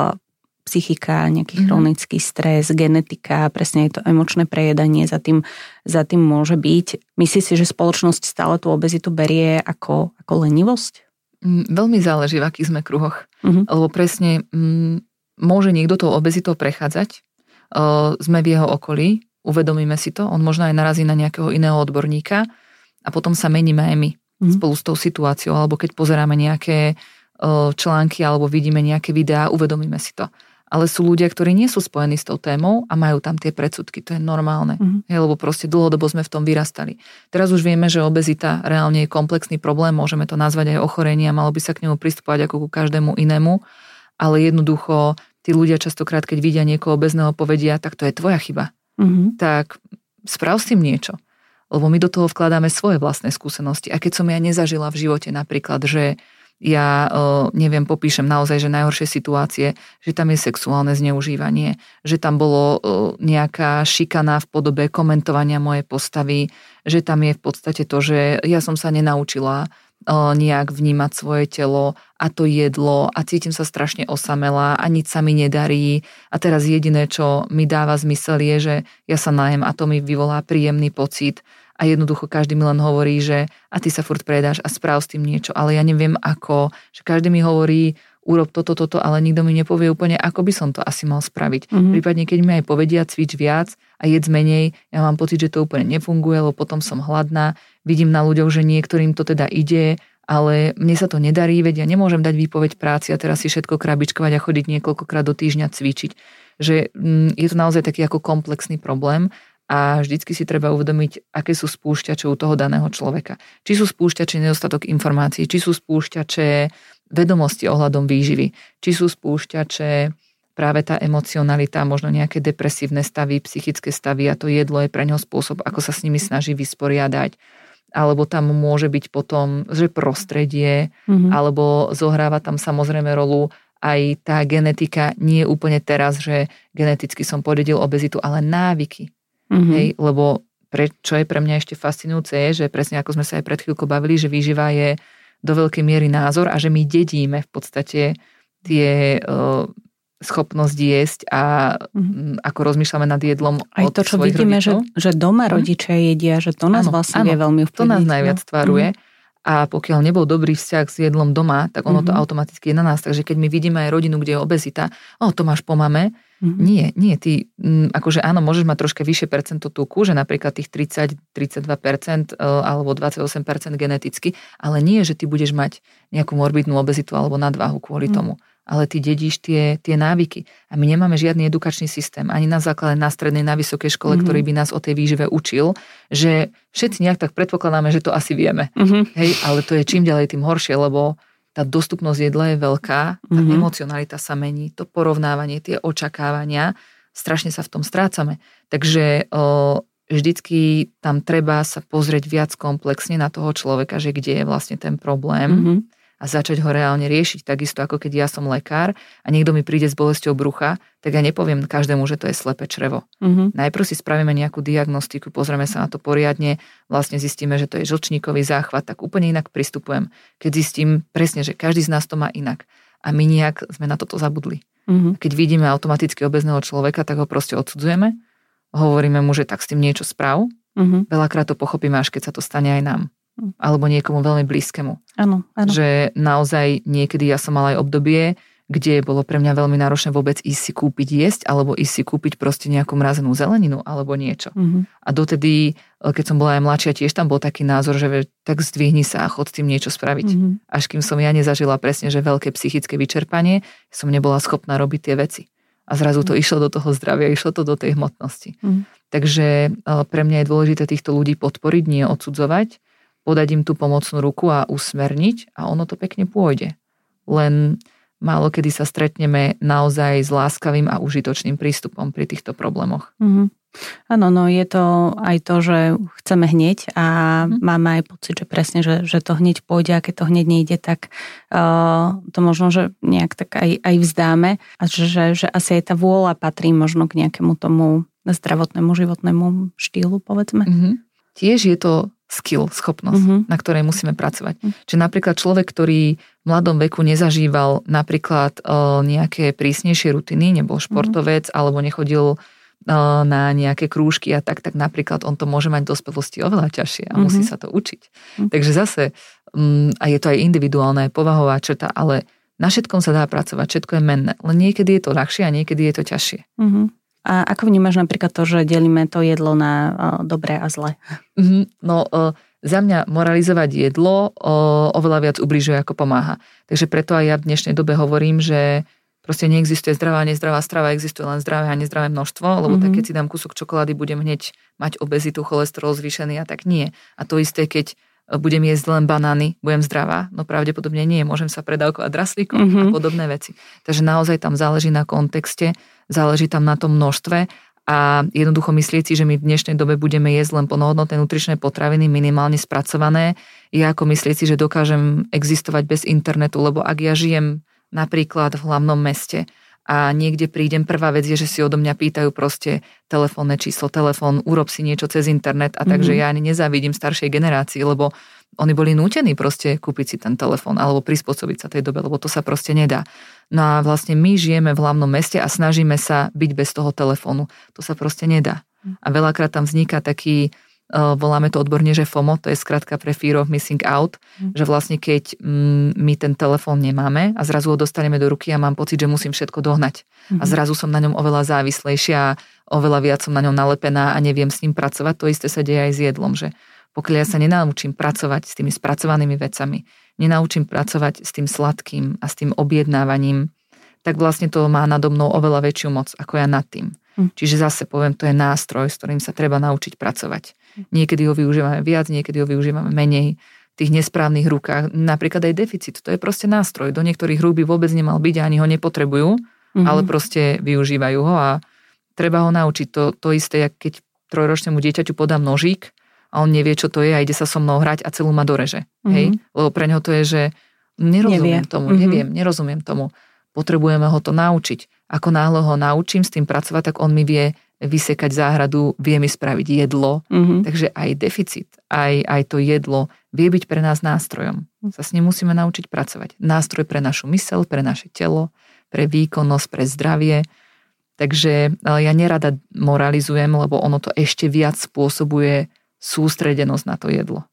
psychika, nejaký chronický stres, genetika, presne je to emočné prejedanie za tým môže byť. Myslíš si, že spoločnosť stále tú obezitu berie ako lenivosť? Veľmi záleží, v akých sme kruhoch. Lebo presne môže niekto tou obezitou prechádzať, sme v jeho okolí, uvedomíme si to, on možno aj narazí na nejakého iného odborníka a potom sa meníme aj my spolu s tou situáciou, alebo keď pozeráme nejaké články alebo vidíme nejaké videá, uvedomíme si to. Ale sú ľudia, ktorí nie sú spojení s tou témou a majú tam tie predsudky. To je normálne. Lebo proste dlhodobo sme v tom vyrastali. Teraz už vieme, že obezita reálne je komplexný problém, môžeme to nazvať aj ochorenie a malo by sa k nemu pristupovať ako ku každému inému, ale jednoducho tí ľudia častokrát, keď vidia niekoho obezného, povedia, tak to je tvoja chyba. Tak sprav s tým niečo. Lebo my do toho vkladáme svoje vlastné skúsenosti. A keď som ja nezažila v živote napríklad, že ja popíšem naozaj, že najhoršie situácie, že tam je sexuálne zneužívanie, že tam bolo nejaká šikana v podobe komentovania mojej postavy, že tam je v podstate to, že ja som sa nenaučila nejak vnímať svoje telo a to jedlo a cítim sa strašne osamelá a nič sa mi nedarí a teraz jediné, čo mi dáva zmysel je, že ja sa najem a to mi vyvolá príjemný pocit. A jednoducho každý mi len hovorí, že a ty sa furt predáš a správ s tým niečo, ale ja neviem ako, že každý mi hovorí, urob toto, ale nikto mi nepovie úplne, ako by som to asi mal spraviť. Prípadne, keď mi aj povedia, cvič viac a jedz menej, ja mám pocit, že to úplne nefunguje, lebo potom som hladná, vidím na ľuďoch, že niektorým to teda ide, ale mne sa to nedarí, veď ja nemôžem dať výpoveď práci a teraz si všetko krabičkovať a chodiť niekoľkokrát do týždňa cvičiť. Že je to naozaj taký ako komplexný problém. A vždycky si treba uvedomiť, aké sú spúšťače u toho daného človeka. Či sú spúšťače nedostatok informácií, či sú spúšťače vedomosti ohľadom výživy, či sú spúšťače práve tá emocionalita, možno nejaké depresívne stavy, psychické stavy a to jedlo je pre neho spôsob, ako sa s nimi snaží vysporiadať. Alebo tam môže byť potom, že prostredie, alebo zohráva tam samozrejme rolu aj tá genetika, nie úplne teraz, že geneticky som podedil obezitu, ale návyky. Hej, lebo čo je pre mňa ešte fascinujúce je, že presne ako sme sa aj pred chvíľkou bavili, že výživa je do veľkej miery názor a že my dedíme v podstate tie schopnosť jesť a ako rozmýšľame nad jedlom aj od to, čo vidíme, že doma rodičia jedia, že to nás vlastne vie veľmi vplyvniť. To nás najviac tvaruje. A pokiaľ nebol dobrý vzťah s jedlom doma, tak ono to automaticky je na nás. Takže keď my vidíme aj rodinu, kde je obezita, to máš po mame, nie, ty, akože áno, môžeš mať troška vyššie percento tuku, že napríklad tých 30-32% alebo 28% geneticky, ale nie, že ty budeš mať nejakú morbidnú obezitu alebo nadváhu kvôli tomu. Ale ty dedíš tie návyky. A my nemáme žiadny edukačný systém, ani na základe, na strednej, na vysokej škole, ktorý by nás o tej výžive učil, že všetci nejak tak predpokladáme, že to asi vieme. Hej, ale to je čím ďalej tým horšie, lebo tá dostupnosť jedla je veľká, tá emocionalita sa mení, to porovnávanie, tie očakávania, strašne sa v tom strácame. Takže vždycky tam treba sa pozrieť viac komplexne na toho človeka, že kde je vlastne ten problém a začať ho reálne riešiť. Takisto ako keď ja som lekár a niekto mi príde s bolesťou brucha, tak ja nepoviem každému, že to je slepé črevo. Najprv si spravíme nejakú diagnostiku, pozrieme sa na to poriadne, vlastne zistíme, že to je žlčníkový záchvat, tak úplne inak pristupujem. Keď zistím presne, že každý z nás to má inak a my nejak sme na toto zabudli. Keď vidíme automaticky obezného človeka, tak ho proste odsudzujeme, hovoríme mu, že tak s tým niečo sprav. Veľakrát to pochopíme, až keď sa to stane aj nám. Alebo niekomu veľmi blízkemu. Áno. Že naozaj niekedy ja som mala aj obdobie, kde bolo pre mňa veľmi náročné vôbec ísť si kúpiť jesť, alebo ísť si kúpiť proste nejakú mrazenú zeleninu, alebo niečo. A dotedy, keď som bola aj mladšia, tiež tam bol taký názor, že tak zdvihni sa a chod s tým niečo spraviť. Až kým som ja nezažila presne, že veľké psychické vyčerpanie, som nebola schopná robiť tie veci. A zrazu to išlo do toho zdravia, išlo to do tej hmotnosti. Takže pre mňa je dôležité týchto ľudí podporiť, nie odsudzovať, podať im tú pomocnú ruku a usmerniť a ono to pekne pôjde. Len málo kedy sa stretneme naozaj s láskavým a užitočným prístupom pri týchto problémoch. Áno, no je to aj to, že chceme hneď a máme aj pocit, že presne, že to hneď pôjde a keď to hneď nejde, tak to možno, že nejak tak aj vzdáme a že asi aj tá vôľa patrí možno k nejakému tomu zdravotnému životnému štýlu, povedzme. Tiež je to skill, schopnosť, na ktorej musíme pracovať. Čiže napríklad človek, ktorý v mladom veku nezažíval napríklad nejaké prísnejšie rutiny, nebol športovec alebo nechodil na nejaké krúžky a tak napríklad on to môže mať v dospelosti oveľa ťažšie a musí sa to učiť. Takže zase, a je to aj individuálna povahová črta, ale na všetkom sa dá pracovať, všetko je menné. Len niekedy je to ľahšie a niekedy je to ťažšie. A ako vnímaš napríklad to, že delíme to jedlo na dobré a zlé? No, za mňa moralizovať jedlo oveľa viac ubližuje ako pomáha. Takže preto aj ja v dnešnej dobe hovorím, že proste neexistuje zdravá a nezdravá strava, existuje len zdravé a nezdravé množstvo, lebo tak keď si dám kúsok čokolády, budem hneď mať obezitu, cholesterol zvýšený a tak nie. A to isté, keď budem jesť len banány, budem zdravá, no pravdepodobne nie, môžem sa predávkovať draslíkom a podobné veci. Takže naozaj tam záleží na kontexte, záleží tam na tom množstve a jednoducho myslieť si, že my v dnešnej dobe budeme jesť len plnohodnotné nutričné potraviny, minimálne spracované, je ako myslieť si, že dokážem existovať bez internetu, lebo ak ja žijem napríklad v hlavnom meste a niekde prídem, prvá vec je, že si odo mňa pýtajú proste telefónne číslo, telefón, urob si niečo cez internet a takže ja ani nezávidím staršej generácii, lebo oni boli nútení proste kúpiť si ten telefón alebo prispôsobiť sa tej dobe, lebo to sa proste nedá. No a vlastne my žijeme v hlavnom meste a snažíme sa byť bez toho telefónu. To sa proste nedá. A veľakrát tam vzniká taký, voláme to odborne, že FOMO, to je skratka pre Fear of Missing Out, že vlastne keď my ten telefón nemáme a zrazu ho dostaneme do ruky a mám pocit, že musím všetko dohnať. A zrazu som na ňom oveľa závislejšia, oveľa viac som na ňom nalepená a neviem s ním pracovať. To isté sa deje aj s jedlom, že pokiaľ ja sa nenaučím pracovať s tými spracovanými vecami, nenaučím pracovať s tým sladkým a s tým objednávaním, tak vlastne to má nado mnou oveľa väčšiu moc ako ja nad tým. Čiže zase poviem, to je nástroj, s ktorým sa treba naučiť pracovať. Niekedy ho využívame viac, niekedy ho využívame menej. V tých nesprávnych rukách, napríklad aj deficit, to je proste nástroj. Do niektorých rúk by vôbec nemal byť a ani ho nepotrebujú, ale proste využívajú ho a treba ho naučiť. To isté, jak keď 3-ročnému dieťaťu podám nožík a on nevie, čo to je a ide sa so mnou hrať a celú ma doreže. Hej? Lebo pre ňoho to je, že nerozumiem tomu, nerozumiem tomu. Potrebujeme ho to naučiť. Ako náhle ho naučím s tým pracovať, tak on mi vie vysekať záhradu, vie mi spraviť jedlo. Takže aj deficit, aj to jedlo vie byť pre nás nástrojom. Sa s ním musíme naučiť pracovať. Nástroj pre našu myseľ, pre naše telo, pre výkonnosť, pre zdravie. Takže ja nerada moralizujem, lebo ono to ešte viac spôsobuje sústredenosť na to jedlo.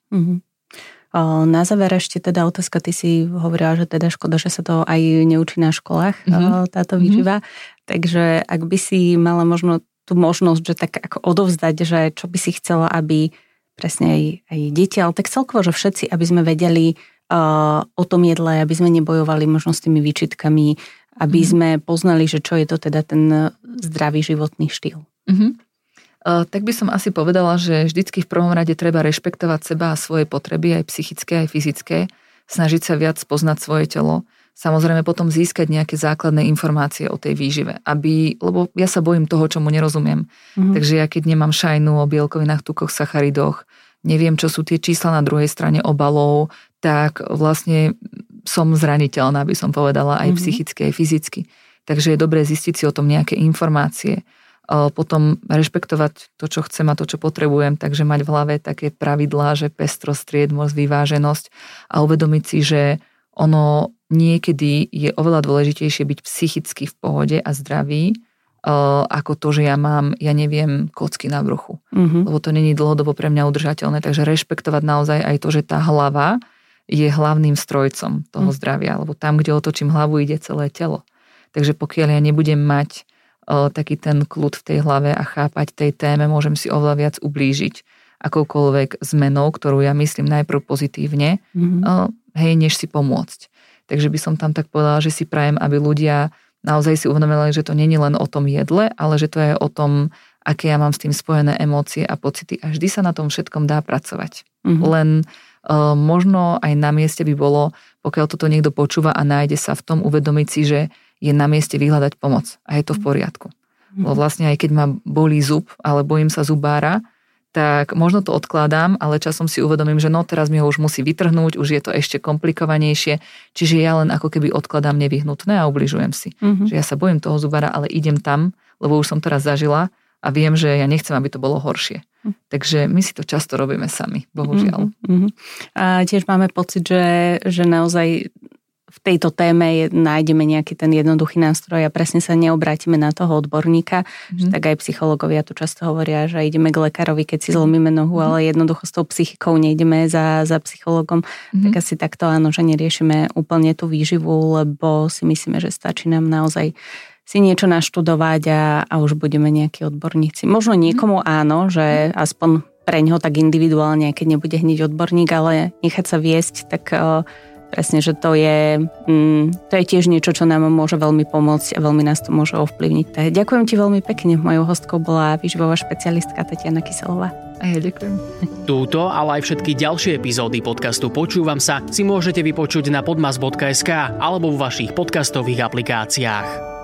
Na záver ešte teda otázka, ty si hovorila, že teda škoda, že sa to aj neučí na školách, táto výživa. Takže ak by si mala možno tú možnosť, že tak ako odovzdať, že čo by si chcela, aby presne aj deti, ale tak celkovo, že všetci, aby sme vedeli o tom jedle, aby sme nebojovali možno s tými výčitkami, aby sme poznali, že čo je to teda ten zdravý životný štýl. Tak by som asi povedala, že vždycky v prvom rade treba rešpektovať seba a svoje potreby, aj psychické, aj fyzické, snažiť sa viac poznať svoje telo, samozrejme potom získať nejaké základné informácie o tej výžive, lebo ja sa bojím toho, čomu nerozumiem. Takže ja keď nemám šajnu o bielkovinách, tukoch, sacharidoch, neviem, čo sú tie čísla na druhej strane obalov, tak vlastne som zraniteľná, by som povedala, aj psychicky, aj fyzicky. Takže je dobré zistiť si o tom nejaké informácie. Potom rešpektovať to, čo chcem a to, čo potrebujem, takže mať v hlave také pravidlá, že pestrosť, striedmosť, vyváženosť a uvedomiť si, že ono niekedy je oveľa dôležitejšie byť psychicky v pohode a zdravý, ako to, že ja neviem, kocky na bruchu. Lebo to není dlhodobo pre mňa udržateľné, takže rešpektovať naozaj aj to, že tá hlava je hlavným strojcom toho zdravia, lebo tam, kde otočím hlavu, ide celé telo. Takže pokiaľ ja nebudem mať taký ten kľud v tej hlave a chápať tej téme, môžem si oveľa viac ublížiť akoukoľvek zmenou, ktorú ja myslím najprv pozitívne, než si pomôcť. Takže by som tam tak povedala, že si prajem, aby ľudia naozaj si uvedomili, že to nie je len o tom jedle, ale že to je o tom, aké ja mám s tým spojené emócie a pocity. A vždy sa na tom všetkom dá pracovať. Len možno aj na mieste by bolo, pokiaľ toto niekto počúva a nájde sa v tom, uvedomiť si, že je na mieste vyhľadať pomoc. A je to v poriadku. Lebo vlastne aj keď ma bolí zub, ale bojím sa zubára, tak možno to odkladám, ale časom si uvedomím, že no teraz mi ho už musí vytrhnúť, už je to ešte komplikovanejšie, čiže ja len ako keby odkladám nevyhnutné a ubližujem si. Že ja sa bojím toho zubára, ale idem tam, lebo už som to raz zažila a viem, že ja nechcem, aby to bolo horšie. Takže my si to často robíme sami, bohužiaľ. A tiež máme pocit, že naozaj v tejto téme nájdeme nejaký ten jednoduchý nástroj a presne sa neobrátime na toho odborníka. Že tak aj psychológovia tu často hovoria, že ideme k lekárovi, keď si zlomíme nohu, ale jednoducho s tou psychikou nejdeme za psychológom. Tak asi takto áno, že neriešime úplne tú výživu, lebo si myslíme, že stačí nám naozaj si niečo naštudovať a už budeme nejakí odborníci. Možno niekomu áno, že aspoň pre ňoho tak individuálne, keď nebude hneď odborník, ale nechať sa viesť, tak presne, že to je tiež niečo, čo nám môže veľmi pomôcť a veľmi nás to môže ovplyvniť. Tak ďakujem ti veľmi pekne. Mojou hostkou bola výživová špecialistka Tatiana Kyselová. A ja ďakujem. Túto, ale aj všetky ďalšie epizódy podcastu Počúvam sa si môžete vypočuť na podmas.sk alebo v vašich podcastových aplikáciách.